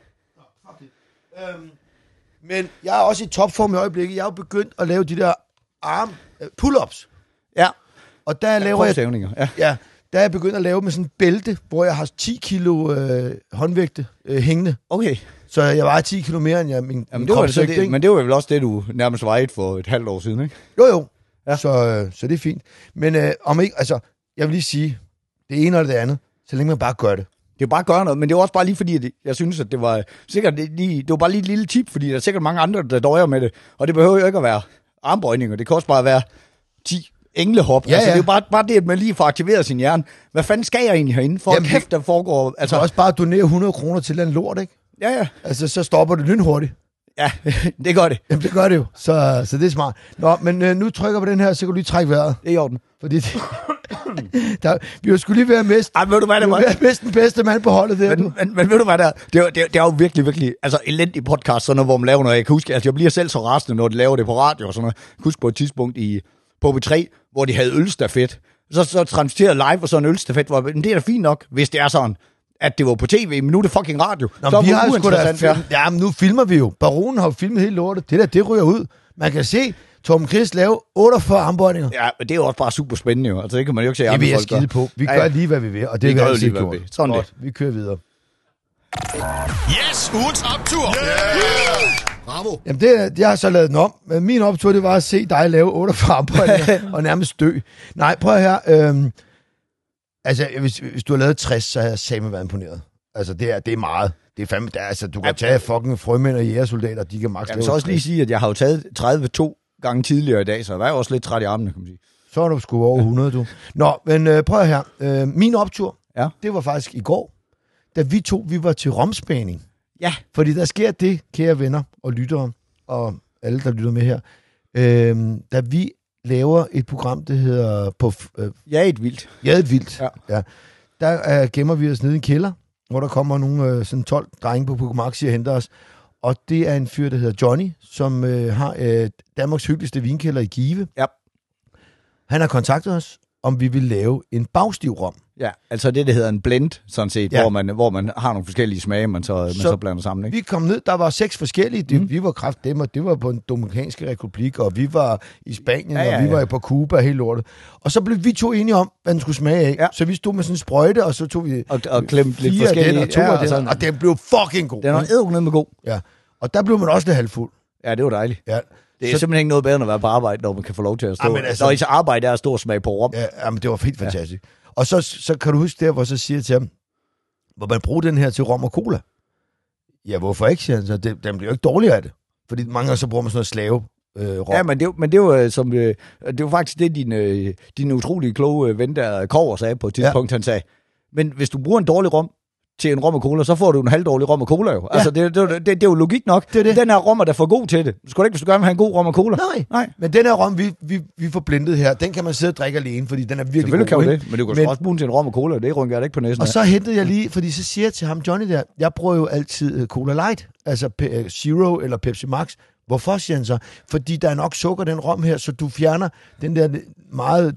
B: Men jeg er også i topform i øjeblikket. Jeg er jo begyndt at lave de der pull-ups.
C: Ja.
B: Og der laver jeg... Ja, der er jeg begyndt at lave med sådan en bælte, hvor jeg har 10 kilo håndvægte hængende.
C: Okay.
B: Så jeg vejer 10 kilo mere, end min kropsvægt.
C: Men det var vel også det, du nærmest vejede for et halvt år siden, ikke?
B: Jo. Ja. Så det er fint. Men om ikke... Altså, jeg vil lige sige, det ene eller det andet, så længe man bare gør det.
C: Det er bare at gøre noget, men det var også bare lige fordi, at jeg synes, at det var sikkert det var bare lige et lille tip, fordi der er sikkert mange andre, der døjer med det. Og det behøver jo ikke at være armbøjninger, det kan også bare være 10 englehop.
B: Ja,
C: altså, det er jo bare det, at man lige får aktiveret sin hjerne. Hvad fanden skal jeg egentlig herinde? For kæft, der foregår...
B: Altså også bare donere 100 kroner til en lort, ikke?
C: Ja.
B: Altså, så stopper det lynhurtigt.
C: Ja, det gør det.
B: Jamen, det gør det jo. Så det er smart. Nå, men nu trykker på den her, så kan du lige trække vejret.
C: Det er i orden.
B: Fordi vi jo skulle lige være mest.
C: Ej, ved du hvad, det var?
B: Mest den bedste mand på holdet der.
C: Men ved du hvad, det er jo virkelig, virkelig, altså elendig podcast, sådan noget, hvor man laver noget. Jeg kan huske, altså jeg bliver selv så rasende, når de laver det på radio og sådan noget. Jeg kan huske på et tidspunkt på B3, hvor de havde ølstafet. Så transmitterede live og sådan en ølstafet, hvor det er da fint nok, hvis det er sådan, at det var på tv, men nu er det fucking radio.
B: Nå, så vi har sgu da ja, men nu filmer vi jo. Baronen har jo filmet hele lortet. Det ryger ud. Man kan se Torben Chris lave 48 armbøjninger.
C: Ja, men det er jo også bare super spændende jo. Altså det kan man jo ikke se.
B: Det vil jeg skide på. Vi gør lige, hvad vi vil, og det gør vi lige, hvad vi vil.
C: Sådan det.
B: Vi kører videre.
D: Yes, ugens optur. Yeah! Bravo.
B: Jamen, jeg har så lavet den om. Men min optur, det var at se dig lave 48 armbøjninger og nærmest dø. Nej, prøv her. Altså, hvis du har lavet 60, så har jeg sammen været imponeret. Altså, det er meget. Det er fandme, altså, du kan tage fucking frømænd og jægersoldater, de kan maks lave.
C: Jeg vil så også lige sige, at jeg har jo taget 32 gange tidligere i dag, så jeg var også lidt træt i armene, kan man sige.
B: Så er du sgu over 100, du. Nå, men prøv her. Min optur, det var faktisk i går, da vi var til romspæning.
C: Ja.
B: Fordi der sker det, kære venner og lyttere, og alle, der lytter med her, da vi laver et program, det hedder
C: Jaget Vildt.
B: Jaget Vildt. Ja. Der gemmer vi os nede i en kælder, hvor der kommer nogle sådan 12 drenge på Pukomaxi og henter os. Og det er en fyr, der hedder Johnny, som har Danmarks hyggeligste vinkælder i Give.
C: Ja.
B: Han har kontaktet os, om vi vil lave en bagstiv rom.
C: Ja, altså det hedder en blend, sådan set, hvor man har nogle forskellige smage, man så blander sammen. Ikke?
B: Vi kom ned, der var 6 forskellige. Vi var kraftdemmer, det var på den Dominikanske Republik, og vi var i Spanien, og vi var på Cuba, helt lortet. Og så blev vi 2 enige om, hvad den skulle smage af. Ja. Så vi stod med sådan en sprøjte, og så tog vi
C: og klemte lidt forskellige.
B: Og den blev fucking god.
C: Den var edderundet med god.
B: Ja, og der blev man også lidt halvfuld.
C: Ja, det var dejligt.
B: Ja.
C: Det er simpelthen ikke noget bedre, end at være på arbejde, når man kan få lov til at stå. Når I så arbejde, er at stå og smage på rom.
B: Ja, men det var helt fantastisk. Og så kan du huske der, hvor så siger til ham, hvor man bruger den her til rom og cola. Ja, hvorfor ikke, siger han så? Den bliver jo ikke dårligere af det. Fordi mange gange så bruger man sådan noget slave rom.
C: Ja, men det var faktisk det, din utrolig kloge ven der Kåre sagde på et tidspunkt. Han sagde, men hvis du bruger en dårlig rom til en rom og cola, så får du en halvdårlig rom og cola jo. Ja. Altså, det er jo logik nok. Det. Den her rom er da for god til det. Du skal ikke, hvis du gerne vil have en god rom og cola.
B: Nej. Men den her rom, vi får blendet her, den kan man sidde og drikke alene, fordi den er virkelig god.
C: Selvfølgelig kan det, men du kan også bruge den til en rom og cola, det rynker jeg ikke på næsen.
B: Og så hentede jeg lige, fordi så siger jeg til ham, Johnny der, jeg bruger jo altid Cola Light, altså Zero eller Pepsi Max. Hvorfor, siger han så? Fordi der er nok sukker den rom her, så du fjerner den der meget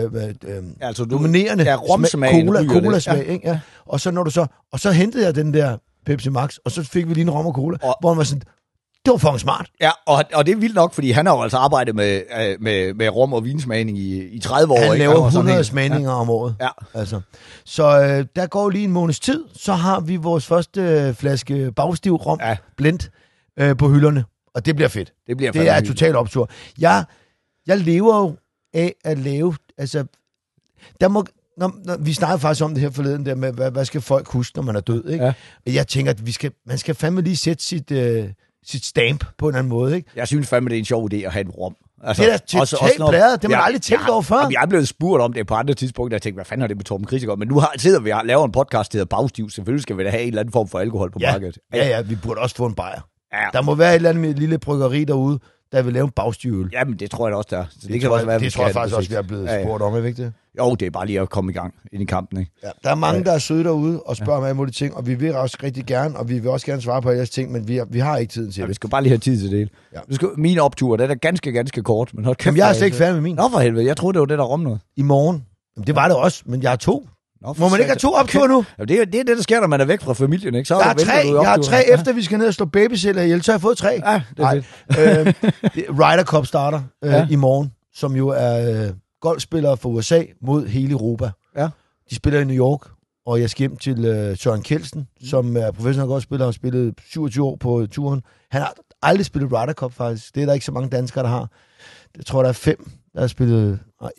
B: dominerende cola-smag. Ikke? Ja. Og så hentede jeg den der Pepsi Max, og så fik vi lige en rom og cola, hvor man var sådan, det var fucking smart.
C: Ja, og det er vildt nok, fordi han har jo altså arbejdet med rom- og vinsmagning i 30 år.
B: Han laver 100 smagninger om året.
C: Ja.
B: Altså. Så der går lige en måneds tid, så har vi vores første flaske bagstiv rom blend på hylderne. Og det bliver fedt. Det er totalt optur. Jeg lever jo af at lave, altså, der må, når vi snakker faktisk om det her forleden der med, hvad skal folk huske, når man er død, ikke? Ja. Jeg tænker, at man skal fandme lige sætte sit stamp på en anden måde, ikke?
C: Jeg synes fandme, det er en sjov idé at have en rom. Altså,
B: det er da totalt blæret. Det har man aldrig tænkt over før.
C: Jeg er blevet spurgt om det på andre tidspunkter, jeg tænkte, hvad fanden har det med Torben Chris at gøre? Men nu sidder vi og laver en podcast, der hedder Bagstiv. Selvfølgelig skal vi da have en eller anden form for alkohol på markedet.
B: Ja, vi burde også få en bajer. Ja. Der må være et eller andet lille bryggeri derude, der vil lave en bagstivøl.
C: Jamen, det tror jeg også, der er.
B: Det tror jeg faktisk også, vi er blevet spurgt om, er ikke det?
C: Jo, det er bare lige at komme i gang ind i kampen, ikke?
B: Ja, der er mange, der er søde derude og spørger mig imod de ting, og vi vil også rigtig gerne, og vi vil også gerne svare på jeres ting, men vi har ikke tid til det.
C: Vi skal bare lige have tid til det. Ja. Min optur, den er ganske kort. Men
B: jeg er slet ikke færdig med min.
C: Nå for helvede, jeg troede, det var det, der rum noget.
B: I morgen. Jamen, det var det også, men jeg har 2. Må man ikke have 2 opture nu?
C: Ja, det er det, der sker, når man er væk fra familien, ikke? Så
B: jeg har 3 efter vi skal ned og slå babyceller ihjel, så har jeg fået 3.
C: Ja, det er fedt.
B: Ryder Cup starter i morgen, som jo er golfspillere fra USA mod hele Europa. Ja. De spiller i New York, og jeg skal hjem til Søren Kjeldsen, som er professionel golfspiller og har spillet 27 år på turen. Han har aldrig spillet Ryder Cup, faktisk. Det er der ikke så mange danskere, der har. Jeg tror, der er 5, der har spillet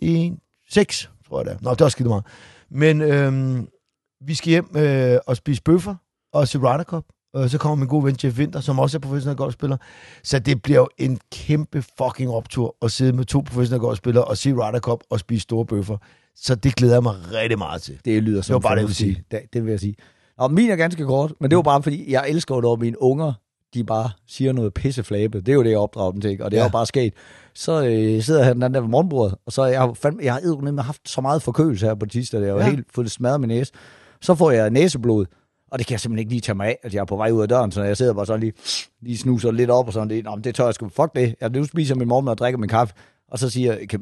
B: 6, tror jeg der. Nå, det er også skidt meget. Men vi skal hjem og spise bøffer og se Ryder Cup. Og så kommer min gode ven Jeff Winter, som også er professionel golfspiller. Så det bliver jo en kæmpe fucking optur at sidde med 2 professionelle golfspillere og se Ryder Cup og spise store bøffer. Så det glæder jeg mig rigtig meget til.
C: Det lyder som
B: det bare det, vil sige.
C: Det vil jeg sige. Og min er ganske kort, men det var bare fordi, jeg elsker jo, når mine unger, de bare siger noget pisseflabe. Det er jo det, jeg opdrager dem til, og det er jo bare sket. Så sidder jeg den der ved morgenbordet, og så jeg har haft så meget forkølelse her på tirsdag, at jeg har helt fået smadret min næse. Så får jeg næseblod, og det kan jeg simpelthen ikke lige tage mig af, at jeg er på vej ud af døren, så jeg sidder bare sådan lige snuser lidt op, og sådan det. Nå, det tør jeg sgu. Fuck det. Jeg nu spiser min morgenmad og drikker min kaffe, og så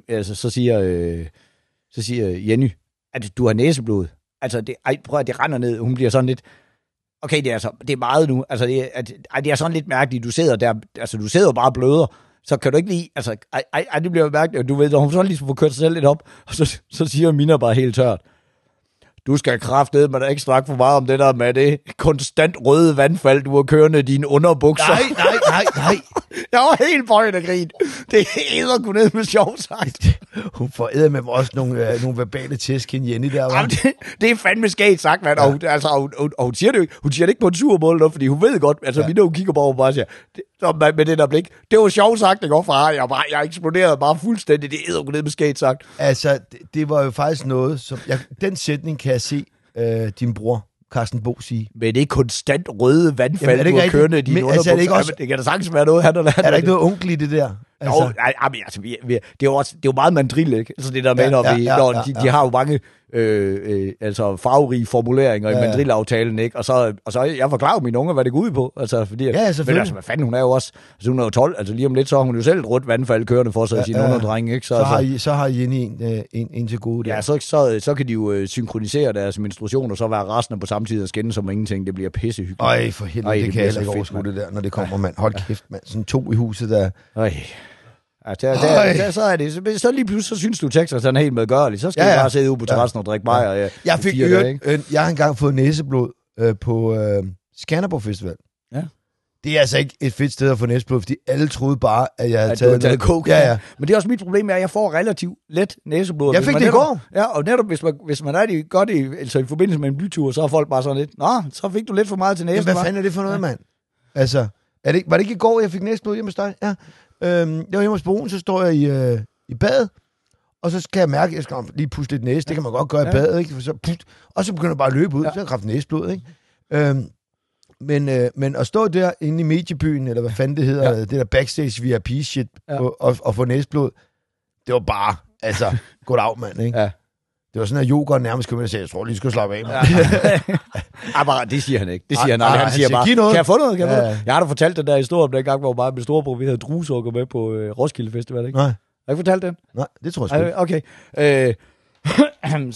C: siger Jenny, at du har næseblod. Altså, det render ned. Hun bliver sådan lidt, okay, det er meget nu. Altså, det er sådan lidt mærkeligt. Du sidder der, altså, du sidder bare og bløder. Så kan du ikke lige, altså, det bliver mærkeligt. Du ved, når hun så lige får kørt sig selv lidt op, og så siger Mina bare helt tørt, du skal kraftedeme med ikke snakke for meget om det der med det konstant røde vandfald, du har kørende i dine underbukser.
B: Nej, Nej.
C: Jeg var helt bøjet af grin. Det æder gå ned med sjov sagt.
B: Hun får æder med også nogle verbale tæsk hende Jenny der,
C: Jamen, det er fandme skægt sagt, mand. Og hun siger det jo ikke. Hun siger det ikke på en sur måde, fordi hun ved godt, altså vi hun kigger på og bare siger, med det der blik, det var sjovt sagt, ikke? Far, jeg eksploderede bare fuldstændig. Det æder gå ned med skægt sagt.
B: Altså, det var jo faktisk noget, som... den sætning kan jeg se din bror, Carsten Bo, sige.
C: Men det er konstant røde vandfald, du har kørende i dine underbukser. Det kan da sagtens være noget, han har lært.
B: Er der ikke noget onkel i det der?
C: Altså. Jo, altså, det er jo meget mandril, ikke? Altså det der med, når de har jo mange altså farverige formuleringer i mandrilaftalen, ikke? Og så jeg forklarer jo mine unger, hvad det går ud på. Altså, fordi,
B: selvfølgelig.
C: Men altså, hvad fanden, hun er jo også... Altså, hun er jo 12, altså lige om lidt, så har hun jo selv et rødt vandfald kørende for sig i sine underdrenge, ikke?
B: Så har Jenny en til gode der.
C: Ja, så kan de jo synkronisere deres menstruation, og så være resten på samme tid og skændes som ingenting. Det bliver pissehyggeligt.
B: Ej, for helvede, det kan jeg heller ikke overskue det der, når det kommer, mand. Hold kæft, mand. Sådan 2 i huset, der...
C: Ja, så er det. Så lige pludselig, så synes du, Texas er helt medgørlig. Så skal jeg bare sidde ude på terrassen og drikke bajer.
B: Jeg har engang fået næseblod på Skanderborg Festival.
C: Ja.
B: Det er altså ikke et fedt sted at få næseblod, fordi alle troede bare, at jeg havde taget
C: coke. Ja. Men det er også mit problem, at jeg får relativt let næseblod.
B: Jeg fik det i går.
C: Ja, og netop hvis man er godt altså i forbindelse med en bytur, så er folk bare sådan lidt, nå, så fik du lidt for meget til næsen.
B: Hvad fanden er det for noget, mand? Altså, var det ikke i går, jeg fik næseblod hjemme hos dig? Ja. Jeg var hjemme hos Boen, så står jeg i badet, og så skal jeg mærke, at jeg skal lige puste lidt næse. Det kan man godt gøre i badet, ikke? Og så begynder jeg bare at løbe ud, så har jeg kraft næseblod, ikke? Men at stå der inde i mediebyen, eller hvad fanden det hedder, det der backstage VIP-shit, og få næseblod, det var bare, altså, goddag, mand, ikke? Ja. Det var sådan, at yoghurt nærmest kom ind og sagde, jeg tror lige, skal slappe af,
C: mand. Det siger han ikke. Det siger han aldrig. Han siger bare, kan jeg få noget? Jeg har da fortalt den der historie om den gang, hvor bare med storebror, vi havde druesukker med på Roskilde Festival, ikke?
B: Nej.
C: Har jeg fortalt den?
B: Nej, det tror jeg sgu
C: ikke. Okay.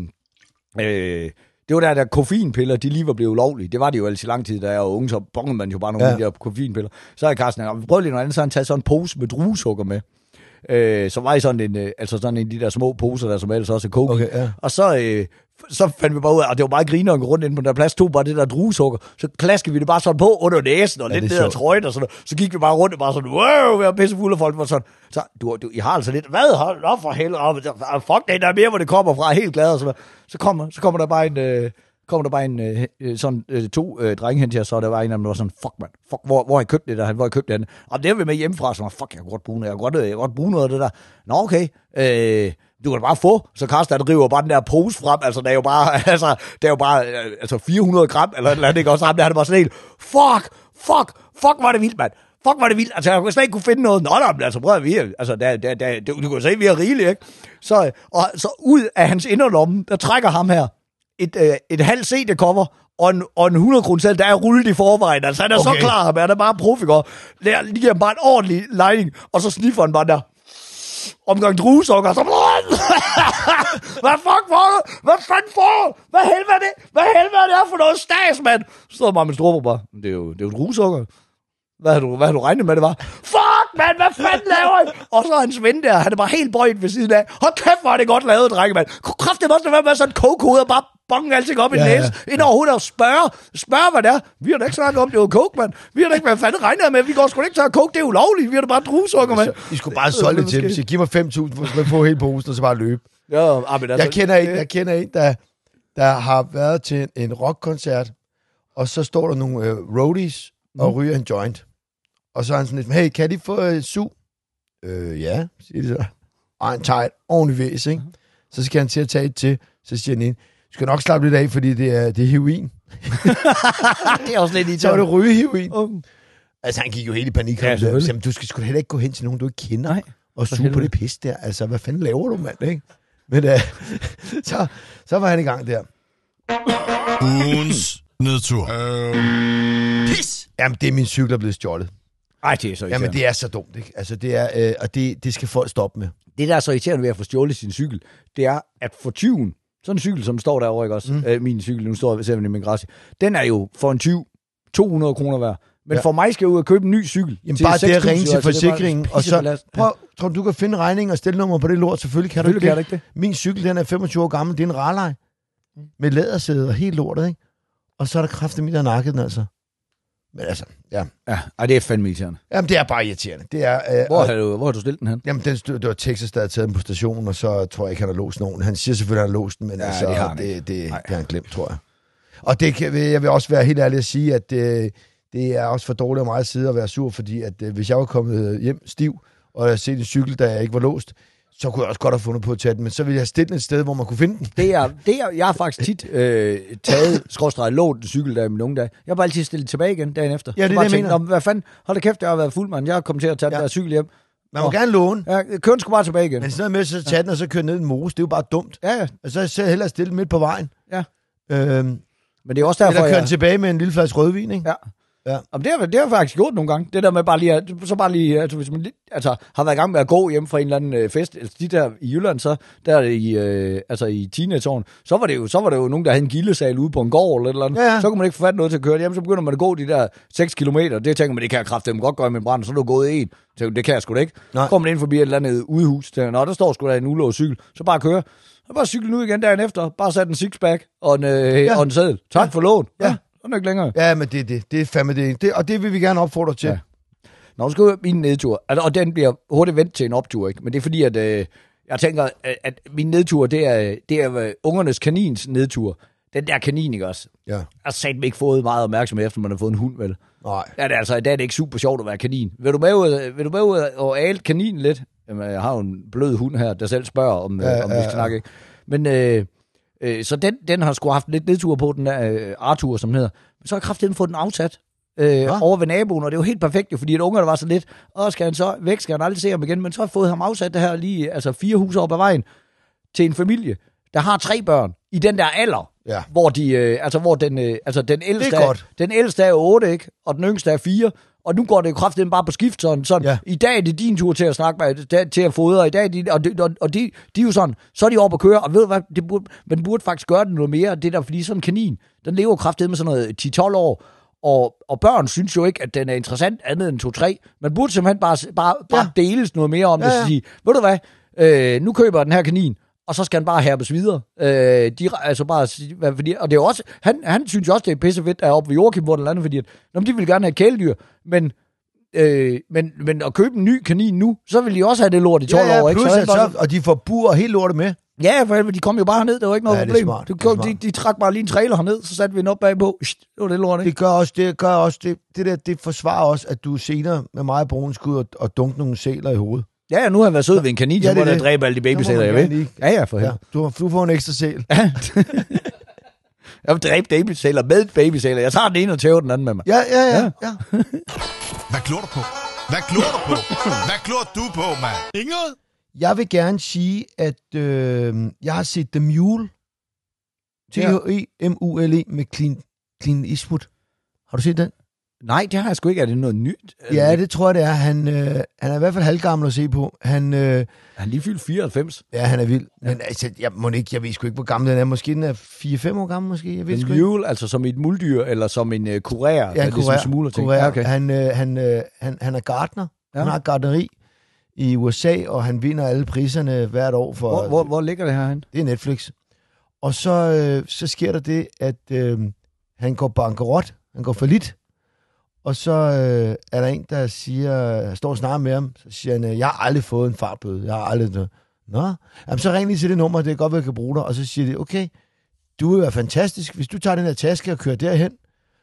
C: Det var der koffeinpiller, de lige var blevet ulovlige. Det var det jo altid lang tid, da jeg var unge, så bongede man jo bare nogle af de der koffeinpiller. Så har Carsten, prøv lige noget andet, så han taget sådan en pose med druesukker med. Så var I sådan en af de der små poser, der som ellers også er coke.
B: Okay, ja.
C: Og så fandt vi bare ud af, og det var meget griner at gå rundt ind på den der plads, tog bare det der druesukker, så klaskede vi det bare sådan på under næsen, og lidt ned ad trøjen, og sådan noget. Så gik vi bare rundt og bare sådan, wow, vi var pissefulde, og folk var sådan, så I har altså lidt, hvad, hold op for helvede, fuck det, der er mere, hvor det kommer fra, helt glad, og sådan noget. Så kommer der bare to drenge hen til os, så der var en af dem, der var sådan, fuck mand, hvor har I købt det der, hvor har I købt det henne? Og det var vi med hjemmefra, så fuck, jeg kan godt bruge noget, jeg kan godt bruge noget af det der. Nå, okay, du kan det bare få, så Carsten driver bare den der pose frem, altså det er jo bare 400 gram, eller et eller andet, ikke? Også ham der, han bare sådan helt, fuck, var det vildt, mand. Fuck, var det vildt. Altså, jeg kunne slet ikke kunne finde noget. Nå, altså, prøv at vi altså, du kan se, vi er rigelige, ikke? Så ud af hans inderlomme, der trækker ham her et halvt CD-cover og en 100 kroner selv, der er rullet i forvejen. Altså, han er så klar, han er bare profiker. Der giver ham bare en ordentlig lejning, og så sniffer han bare der omgang druesukker, så hvad fanden for? Hvad helvede er det for noget stas, mand? Så står bare med storebror bare, det er jo druesukker. Hvad har du regnet med, det var? Fuck, mand, hvad fanden laver I? Og så er hans ven der, han er bare helt bøjet ved siden af. Hold kæft, hvor er det godt lavet, drenge, mand. Kraft, det måtte være med sådan en coke-hoved og bare bonge alting op i næse. Ind overhovedet og spørge, hvad det er. Vi har da ikke snakket om, det var coke, mand. Vi har da ikke, hvad fanden regner med. Vi går sgu ikke til at coke, det er ulovligt. Vi har da bare druesukker, mand.
B: I skulle bare solge det til dem. Giv mig 5.000, for at få hele posen, og så bare løbe.
C: Ja, men altså,
B: jeg kender en, der har været til en rockkoncert, og så står der nogle roadies og ryger en joint. Og så er han sådan lidt, hey, kan de få su? Ja, siger de så. Og han tager et ordentligt væs, ikke? Så skal han til at tage et til. Så siger han ind, du skal nok slappe lidt af, fordi det er heroin.
C: Det er også lidt i
B: så er det rygeheroin. Altså, han gik jo helt i panik. Ja, du skal sgu heller ikke gå hen til nogen, du ikke kender. Nej, og suge på det pis der. Altså, hvad fanden laver du, mand, ikke? Men så var han i gang der.
D: Ugens nedtur.
B: Pis! Jamen, det er min cykel, der er blevet stjålet.
C: Ej, det er så irriterende.
B: Jamen, det er så dumt, ikke? Altså, det er, og det skal folk stoppe med.
C: Det, der er så irriterende ved at få stjålet sin cykel, det er, at for tyven, sådan en cykel, som står derovre, ikke også? Min cykel, nu står jeg ved min græs. Den er jo for en tyv 200 kroner værd. Men for mig skal jeg ud og købe en ny cykel.
B: Jamen bare det at ringe til forsikringen, og så tror du kan finde regning og stelnummer på det lort? Selvfølgelig kan du ikke det. Min cykel, den er 25 år gammel, det er en Rarlej. Med lædersæde og helt lortet, ikke? Og så er der kraft i mit, der nakket den, altså. Men altså, ja.
C: Ja, det er fandme irriterende.
B: Jamen, det er bare irriterende. Det er,
C: hvor har du stillet den hen?
B: Jamen, det var Texas, der havde taget den på stationen, og så tror jeg ikke, han har låst nogen. Han siger selvfølgelig, at han har låst den, men altså, det har han glemt, tror jeg. Og jeg vil også være helt ærlig at sige, at det er også for dårligt af mig at sidde og være sur, fordi at hvis jeg var kommet hjem stiv, og jeg set en cykel, der ikke var låst, så kunne jeg også godt have fundet på at tage den, men så ville jeg have stillet et sted, hvor man kunne finde den.
C: Jeg har faktisk tit taget lånt en cykel der i mine unge dage. Jeg har bare altid stillet tilbage igen dagen efter.
B: Ja, det er det, jeg mener.
C: Hvad fanden, hold da kæft, jeg har været fuld, mand. Jeg har kommet til at tage den der cykel hjem.
B: Man må gerne låne.
C: Ja, køren skulle bare tilbage igen.
B: Men sådan noget med, så tage den, og så køre ned i en mose, det er jo bare dumt.
C: Ja.
B: Og så hellere stille midt på vejen.
C: Ja. Men det er også derfor,
B: eller køre tilbage med en lille flaske rødvin, ikke?
C: Ja. Jamen, det har jeg faktisk gjort nogle gange. Det der med bare lige, altså, hvis man har været i gang med at gå hjem fra en eller anden fest, altså de der i Jylland, så der i teenageåren, så var det jo nogen, der havde en gildesal ude på en gård eller andet. Ja. Så kunne man ikke få fat noget til at køre hjem, så begynder man at gå de der 6 kilometer. Det tænker man, det kan jeg kraftedeme godt gøre med en brand, så er du gået en. Det kan jeg sgu da ikke. Så kommer man ind forbi et eller andet udehus, der står sgu da en ulåst cykel, så bare køre. Så bare cykle ud igen dagen efter, bare sætte en sixpack og en seddel. Tak for lån. Ja. Sådan ikke længere.
B: Ja, men det er fandme det. Og det vil vi gerne opfordre til. Ja.
C: Når du skal ud min nedtur, og den bliver hurtigt vendt til en optur, ikke? Men det er fordi, at jeg tænker, at min nedtur, det er ungernes kanins nedtur. Den der kanin, ikke også?
B: Ja.
C: Jeg har satme ikke fået meget opmærksomhed, efter man har fået en hund, vel?
B: Nej.
C: Ja, det er altså, i dag er det ikke super sjovt at være kanin. Vil du med ud og ale kaninen lidt? Jamen, jeg har jo en blød hund her, der selv spørger, om vi skal snakke, ikke? Men så den har sgu haft lidt nedtur på, den der Arthur, som hedder. Men så har jeg kraftigt fået den afsat over ved naboen, og det er jo helt perfekt, fordi at ungerne var så lidt, skal han så væk, skal han aldrig se ham igen, men så har jeg fået ham afsat det her lige, altså 4 huse op ad vejen, til en familie, der har 3 børn, i den der alder, hvor den ældste er 8, ikke? Og den yngste er 4, og nu går det jo kraftigt bare på skift, sådan. Ja. I dag er det din tur til at snakke med, til at fodre, i dag de er jo sådan, så er de oppe at køre, og ved du hvad, man burde faktisk gøre det noget mere, det der, fordi sådan en kanin, den lever kraftigt med sådan noget 10-12 år, og børn synes jo ikke, at den er interessant andet end 2-3. Man burde simpelthen bare deles noget mere om det, så sige, ved du hvad, nu køber jeg den her kanin, og så skal han bare herpes videre. Fordi, og det er jo også, han synes jo også, det er pissefedt, at oppe ved Joachim, hvor den lander, fordi de vil gerne have kæledyr, men at købe en ny kanin nu, så vil de også have det lort i 12 år, ikke?
B: Og de får bur helt lortet med.
C: Ja, for de kom jo bare herned, det var ikke noget problem. De trak bare lige en trailer herned, så satte vi den op bagpå. Det var det lort, ikke?
B: Det gør også, det forsvarer også, at du senere med mig og broen skulle ud og dunke nogle sæler i hovedet.
C: Ja, nu har jeg været sød ved en kanin, så må jeg dræbe alle de babysæler, jeg ved. Ja, for helvede.
B: Ja, du får en ekstra sæl.
C: Jeg vil dræbe babysæler med babysæler. Jeg tager den ene og tæver den anden med mig.
B: Ja.
D: Hvad klør du på? Hvad klør du på, mand? Inget?
B: Jeg vil gerne sige, at jeg har set The Mule. T-H-E-M-U-L-E med Clint Eastwood. Har du set den?
C: Nej, det har jeg sgu ikke. Er det noget nyt?
B: Ja, det tror jeg, det er. Han er i hvert fald halvgammel at se på. Han
C: er lige fyldt 94.
B: Ja, han er vild. Men altså, jeg ved sgu ikke, hvor gammel den er. Måske den er 4-5 år gammel, måske. Jeg ved
C: en mule, altså som et muldyr, eller som en kurér?
B: Ja, en kurér.
C: Ja, okay.
B: Han er gartner. Ja. Han har gartneri i USA, og han vinder alle priserne hvert år.
C: Hvor ligger det herhen?
B: Det er Netflix. Og så sker der det, at han går bankerot. Han går fallit. Og så er der en, der siger, står og snakker med ham, så siger han, jeg har aldrig fået en fartbøde. Jeg har aldrig... Nå, jamen, så ring lige til det nummer, det er godt, at jeg kan bruge dig. Og så siger de, okay, du er fantastisk. Hvis du tager den her taske og kører derhen,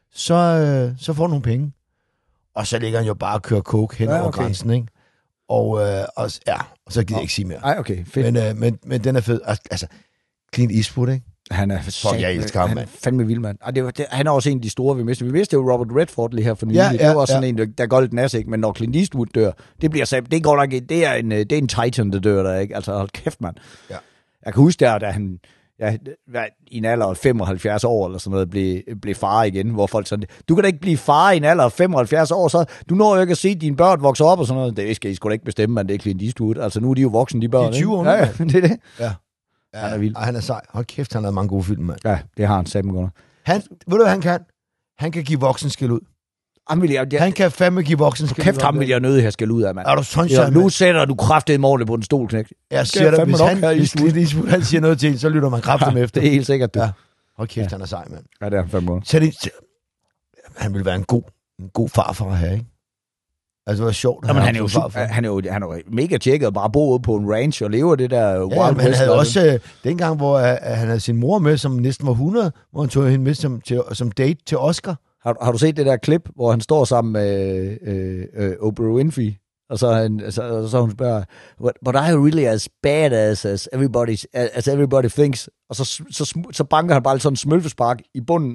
B: så får du nogle penge. Og så ligger han jo bare og kører coke hen over grænsen, ikke? Og så gider jeg ikke sige mere.
C: Ej, okay, fedt.
B: Men den er fed. Altså, Clint Eastwood, ikke?
C: Han er fandme vild, mand. Han er også en af de store, vi vidste. Vi vidste jo Robert Redford lige her for nylig. Det var også sådan en, der går lidt nas, ikke? Men når Clint Eastwood dør, det går nok ikke. Det er en titan, der dør der, ikke? Altså, hold kæft, mand. Ja. Jeg kan huske da han i en alder af 75 år eller sådan noget, blev far igen, hvor folk sådan, du kan da ikke blive far i en alder af 75 år, så du når jo ikke at se dine børn vokse op og sådan noget. Det skal I sgu da ikke bestemme, man. Det er Clint Eastwood. Altså, nu er de jo voksne, de børn.
B: De er 20 år nu.
C: Ja, det er det.
B: Ja. Han er vild. Han er sej. Hold kæft, han har mange gode film, mand.
C: Ja, det har han sammen godt.
B: Ved du, hvad han kan? Han kan give voksenskæld ud. Han kan fandme give voksenskæld ud.
C: Kæft, ham vil jeg nødig have skæld ud af, mand.
B: Er du sådan,
C: nu sætter du kraftigt morgen på den stol, knæk.
B: Jeg siger dig, hvis han siger noget til en, så lytter man kraftigt med efter.
C: Det er helt sikkert, du.
B: Ja. Hold kæft, han er sej, mand.
C: Ja, det er han fandme godt.
B: Han vil være en god en god farfar her, ikke? Altså, det var sjovt.
C: Jamen, han er jo mega tjekket og bare bor ude på en ranch og lever det der wild west.
B: Han havde også dengang, hvor han havde sin mor med, som næsten var 100, hvor han tog hende med som date til Oscar.
C: Har du set det der klip, hvor han står sammen med Oprah Winfrey? Og så hun spørger, but I really as bad as everybody thinks. Og så banker han bare sådan en smølfespark i bunden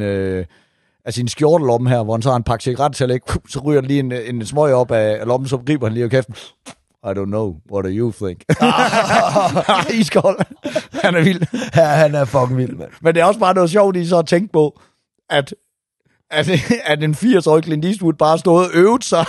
C: af sin skjortelomme her, hvor han så har en pakke cigaret til at lægge, så ryger han lige en smøg op af lommen, så griber han lige af kæften. I don't know, what do you think? Iskold. Han er vild.
B: Ja, han er fucking vild, mand.
C: Men det er også bare noget sjovt i så at tænke på, at en 80-årig Clint Eastwood bare stod og øvet sig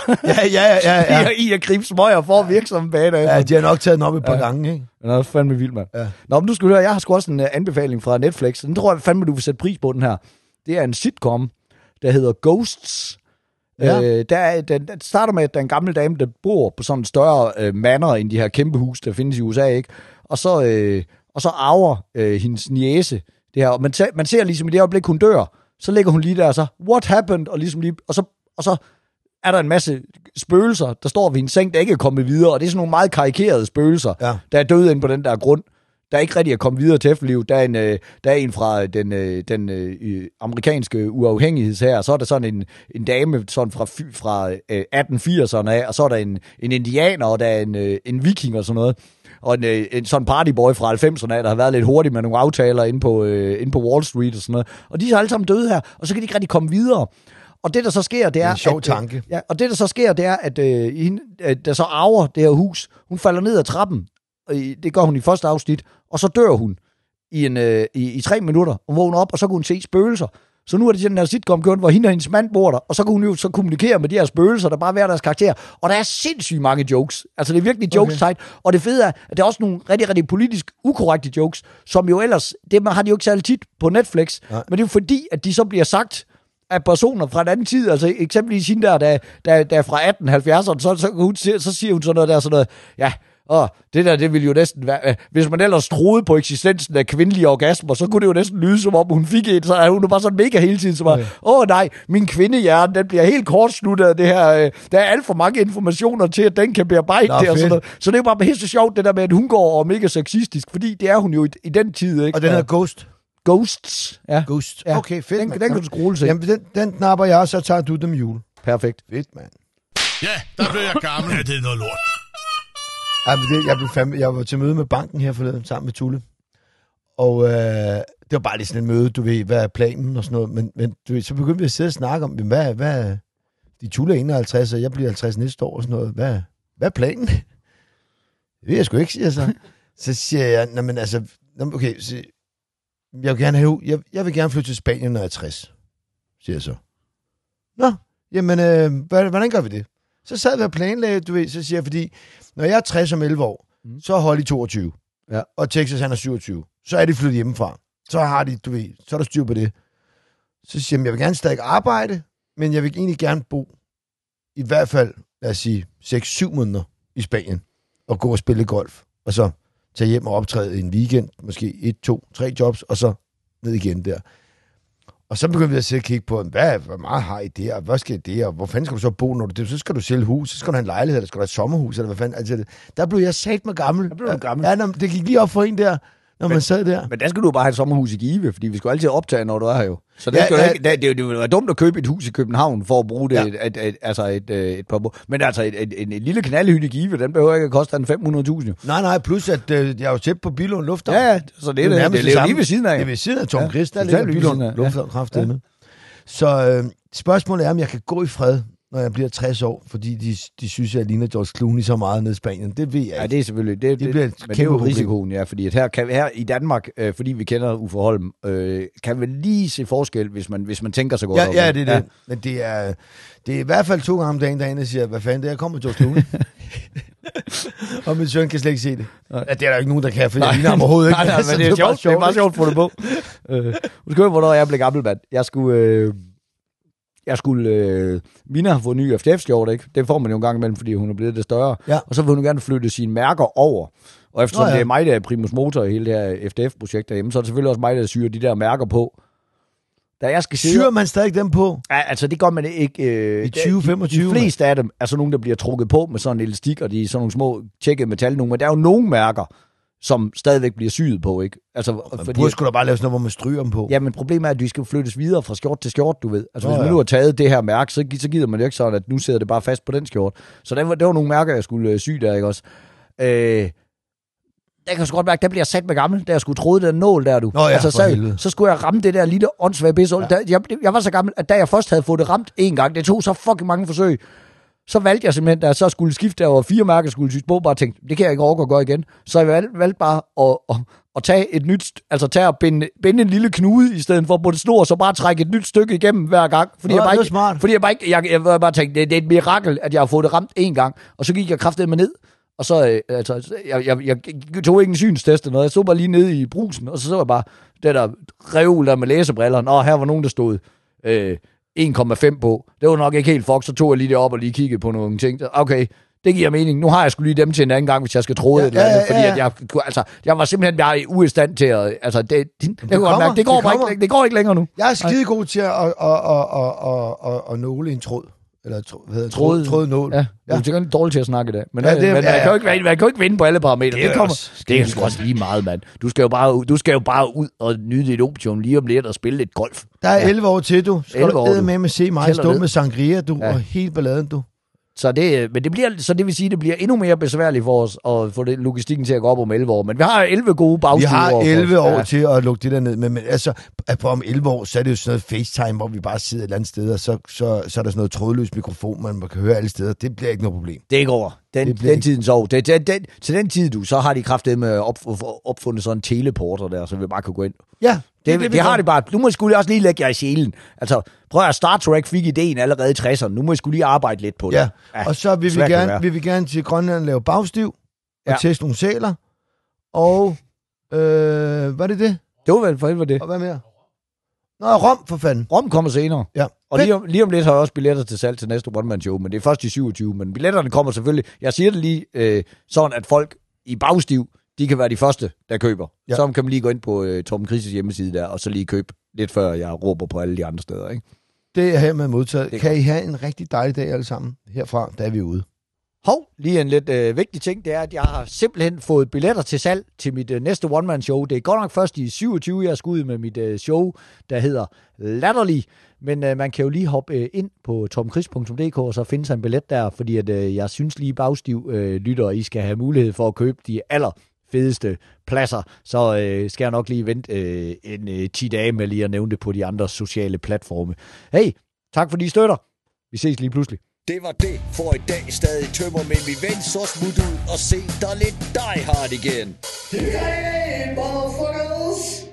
C: i at gribe smøger for at virke som bane.
B: Ja, de har nok taget den op et par gange, ikke?
C: Den er også fandme vild, mand. Ja. Nå, men du skal høre, jeg har sgu også en anbefaling fra Netflix. Den tror jeg fandme, du vil sætte pris på, den her. Det er en sitcom, der hedder Ghosts. Ja. Den starter med, at der er en gammel dame, der bor på sådan en større manor end de her kæmpe hus, der findes i USA, ikke? Og så arver hendes niece det her. Og man ser ligesom i det øjeblik, hun dør, så ligger hun lige der, og så, what happened? Og, ligesom lige, og så er der en masse spøgelser, der står ved hendes seng, der ikke er kommet videre, og det er sådan nogle meget karikerede spøgelser, der er døde inde på den der grund, der ikke rigtig er kommet videre til efterlivet. Der er en fra den amerikanske uafhængighedshær, og så er der sådan en dame sådan fra 1880'erne af, og så er der en indianer, og der er en viking og sådan noget. Og en sådan partyboy fra 90'erne af, der har været lidt hurtigt med nogle aftaler inde på Wall Street og sådan noget. Og de er alle sammen døde her, og så kan de ikke rigtig komme videre. Og det, der så sker, det er...
B: en sjov tanke.
C: Og det, der så sker, det er, at der så arver det her hus. Hun falder ned ad trappen. Det gør hun i første afsnit. Og så dør hun i 3 minutter. Hun vågner op, og så kan hun se spøgelser. Så nu er det den her sitcom kørt, hvor hende og hendes mand bor der, og så kan hun jo så kommunikere med de her spøgelser, der bare være deres karakterer. Og der er sindssygt mange jokes. Altså det er virkelig jokes-tight. Og det fede er, at der er også nogle rigtig, rigtig politisk ukorrekte jokes, som jo ellers, det har de jo ikke særlig tit på Netflix, men det er jo fordi, at de så bliver sagt af personer fra en anden tid. Altså eksempelvis hende der er fra 1870'erne, så siger hun sådan noget, ja, det der, det ville jo næsten være... Hvis man ellers troede på eksistensen af kvindelige orgasmer, så kunne det jo næsten lyde, som om hun fik et. Så er hun jo bare sådan mega hele tiden, som nej, min kvindehjerne, den bliver helt kortsluttet af det her. Der er alt for mange informationer til, at den kan bearbejde det og sådan noget. Så det er jo bare helt så sjovt, det der med, at hun går og mega sexistisk, fordi det er hun jo i den tid, ikke?
B: Og den hedder Ghost?
C: Ghosts, ja.
B: Ghost. Ja. Okay, fedt,
C: den kan du skrue til.
B: Jamen, den knapper jeg, og så tager du dem jul.
C: Perfekt.
B: Fedt, mand.
D: Ja, der blev jeg gammel. Ja, det er noget lort.
B: Jeg var til møde med banken her forleden, sammen med Tulle. Og det var bare lige sådan et møde, du ved, hvad er planen og sådan noget. Men du ved, så begyndte vi at sidde og snakke om, hvad de Tulle er 51, og jeg bliver 50 næste år og sådan noget. Hvad er planen? Det ved jeg sgu ikke, siger så. Så siger jeg, okay, så, jeg vil gerne flytte til Spanien, når jeg er 60, siger jeg så. Nå, jamen, hvordan gør vi det? Så sad vi og planlagde, du ved, så siger jeg, fordi når jeg er 60 om 11 år, så er Holly 22, og Texas han er 27, så er de flyttet hjemmefra. Så har de, du ved, så er der styr på det. Så siger jeg vil gerne stadig arbejde, men jeg vil egentlig gerne bo i hvert fald, lad os sige, 6-7 måneder i Spanien, og gå og spille golf, og så tage hjem og optræde en weekend, måske 1, 2, 3 jobs, og så ned igen der. Og så begyndte vi at sidde og kigge på, hvor meget har I det, og hvad skal det, og hvor fanden skal du så bo, når du det? Så skal du sælge hus, så skal du have en lejlighed, eller skal du have et sommerhus, eller hvad fanden? Altså, der blev jeg sat med gammel. Ja, det gik lige op for en der, når man sad der.
C: Men der skal du bare have et sommerhus i Give, fordi vi skal altid optage, når du er her jo. Så det skal det er dumt at købe et hus i København, for at bruge det et par år. Men altså, en lille knaldhytte i Give, den behøver ikke at koste 500.000.
B: Nej, plus at jeg er jo tæt på Billund Lufthavn.
C: Ja, så det er lige ved siden af.
B: Det er ved siden af Tom Christ, der ligger Billund Lufthavn kraftedeme. Så spørgsmålet er, om jeg kan gå i fred, når jeg bliver 60 år, fordi de synes, jeg ligner George Clooney så meget nede i Spanien. Det ved jeg ikke.
C: Ja, det er selvfølgelig. Det bliver et kæmpe jo risikoen, ja, fordi at her i Danmark, fordi vi kender Uffe Holm, kan vi lige se forskel, hvis man tænker sig godt op.
B: Ja, det er det. Men det er i hvert fald 2 gange om dagen, derinde siger, hvad fanden det er, kommer George Clooney. Og min søn kan slet ikke se det. Ja, det er der jo ikke nogen, der kan, for jeg ligner ham overhovedet ikke.
C: Nej, men det er sjovt. Det er bare sjovt at få det på. Du skal høre, hvornår jeg blev gammel, mand. Mina har fået ny FDF-skjort, ikke? Det får man jo en gang imellem, fordi hun er blevet det større. Ja. Og så vil hun gerne flytte sine mærker over. Og eftersom det er mig, der er primus motor i hele det her FDF-projekt derhjemme, så er det selvfølgelig også mig, der syr de der mærker på. Da jeg skal
B: Syrer man stadig dem på?
C: Ja, altså det gør man ikke.
B: I 2025?
C: De fleste af dem er sådan nogle, der bliver trukket på med sådan en elastik, og de er sådan nogle små tjekkede metal nogle. Men der er jo nogle mærker, som stadigvæk bliver syet på, ikke? Altså,
B: man burde sgu da bare lave sådan noget, hvor man stryger dem på.
C: Ja, men problemet er, at de skal flyttes videre fra skjort til skjort, du ved. Altså, hvis man nu har taget det her mærke, så gider man jo ikke sådan, at nu sidder det bare fast på den skjort. Så det var nogle mærker, jeg skulle sy der, ikke også? Der kan jeg sgu godt mærke, der bliver sat med gammel, da jeg skulle tråde den nål der, du.
B: Nå ja,
C: altså, så skulle jeg ramme det der lille åndssvage pissehul. Ja. Jeg var så gammel, at da jeg først havde fået det ramt en gang, det tog så fucking mange forsøg, så valgte jeg simpelthen, da jeg så skulle skifte der over 4 mærker, skulle sys på, bare tænkte, det kan jeg ikke overgå at gøre igen. Så jeg valgte bare at tage et nyt, altså tage og binde en lille knude, i stedet for på det snor, så bare trække et nyt stykke igennem hver gang. Fordi jeg bare tænkte, det er et mirakel, at jeg har fået det ramt en gang. Og så gik jeg kraftedeme ned, og så, jeg tog ikke en synstest, og jeg stod bare lige nede i brusen, og så jeg bare, det der reol der med læsebrillerne, og her var nogen, der stod 1,5 på. Det var nok ikke helt fuck, så tog jeg lige det op og lige kiggede på nogle ting. Okay, det giver mening. Nu har jeg sgu lige dem til en anden gang, hvis jeg skal tro det. Fordi at jeg var simpelthen bare i stand til at... Altså, det går ikke længere nu.
B: Jeg er skide god til at nåle en tråd. Eller trådnål.
C: Ja, du er dårlig til at snakke i dag. Men man kan jo ikke vinde på alle parametre. Det er sgu også lige meget, mand. Du skal jo bare ud og nyde dit opium lige om lidt og spille lidt golf.
B: Der er 11 år til, du. Skal du med se mig stå med sangria, du, og helt balladen, du.
C: Så det vil sige, at det bliver endnu mere besværligt for os at få det logistikken til at gå op om 11 år. Men vi har 11 gode bagstuer.
B: Vi har 11 år til at lukke det der ned. Men altså, om 11 år, så er det jo sådan noget FaceTime, hvor vi bare sidder et eller andet sted, og så er der sådan noget trådløs mikrofon, man kan høre alle steder. Det bliver ikke noget problem.
C: Det går. Den tiden så. Til den tid, så har de kraftedeme opfundet sådan en teleporter der, så vi bare kan gå ind.
B: Ja.
C: Det har de bare. Nu må I skulle også lige lægge jer i sjælen. Altså, prøv at Star Trek fik ideen allerede i 60'erne. Nu må I skulle lige arbejde lidt på det.
B: Ja, og så vil vi gerne til Grønland lave bagstiv og teste nogle sæler. Og, hvad er det?
C: Det var vel for helvede det.
B: Og hvad mere? Nå, Rom for fanden.
C: Rom kommer senere.
B: Ja.
C: Og lige om lidt har jeg også billetter til salg til næste one-man-show, men det er først i 27. Men billetterne kommer selvfølgelig. Jeg siger det lige sådan, at folk i bagstiv, de kan være de første, der køber. Ja. Så kan man lige gå ind på Torben Chris' hjemmeside der, og så lige købe lidt før jeg råber på alle de andre steder, ikke?
B: Det er hermed modtaget. Kan I have en rigtig dejlig dag alle sammen herfra, da er vi ude.
C: Lige en lidt vigtig ting, det er, at jeg har simpelthen fået billetter til salg til mit næste one-man-show. Det er godt nok først i 27, jeg skal ud med mit show, der hedder Latterlig. Men man kan jo lige hoppe ind på tomchris.dk og så finde sig en billet der, fordi at, jeg synes lige bagstiv lytter, I skal have mulighed for at købe de allerfedeste pladser. Så skal jeg nok lige vente en 10 dage med lige at nævne det på de andre sociale platforme. Hey, tak for de støtter. Vi ses lige pludselig.
A: Det var det for i dag. Stadig tømmer, men vi venter så smut ud og se der lidt Die Hard igen.
E: Hey, motherfuckers!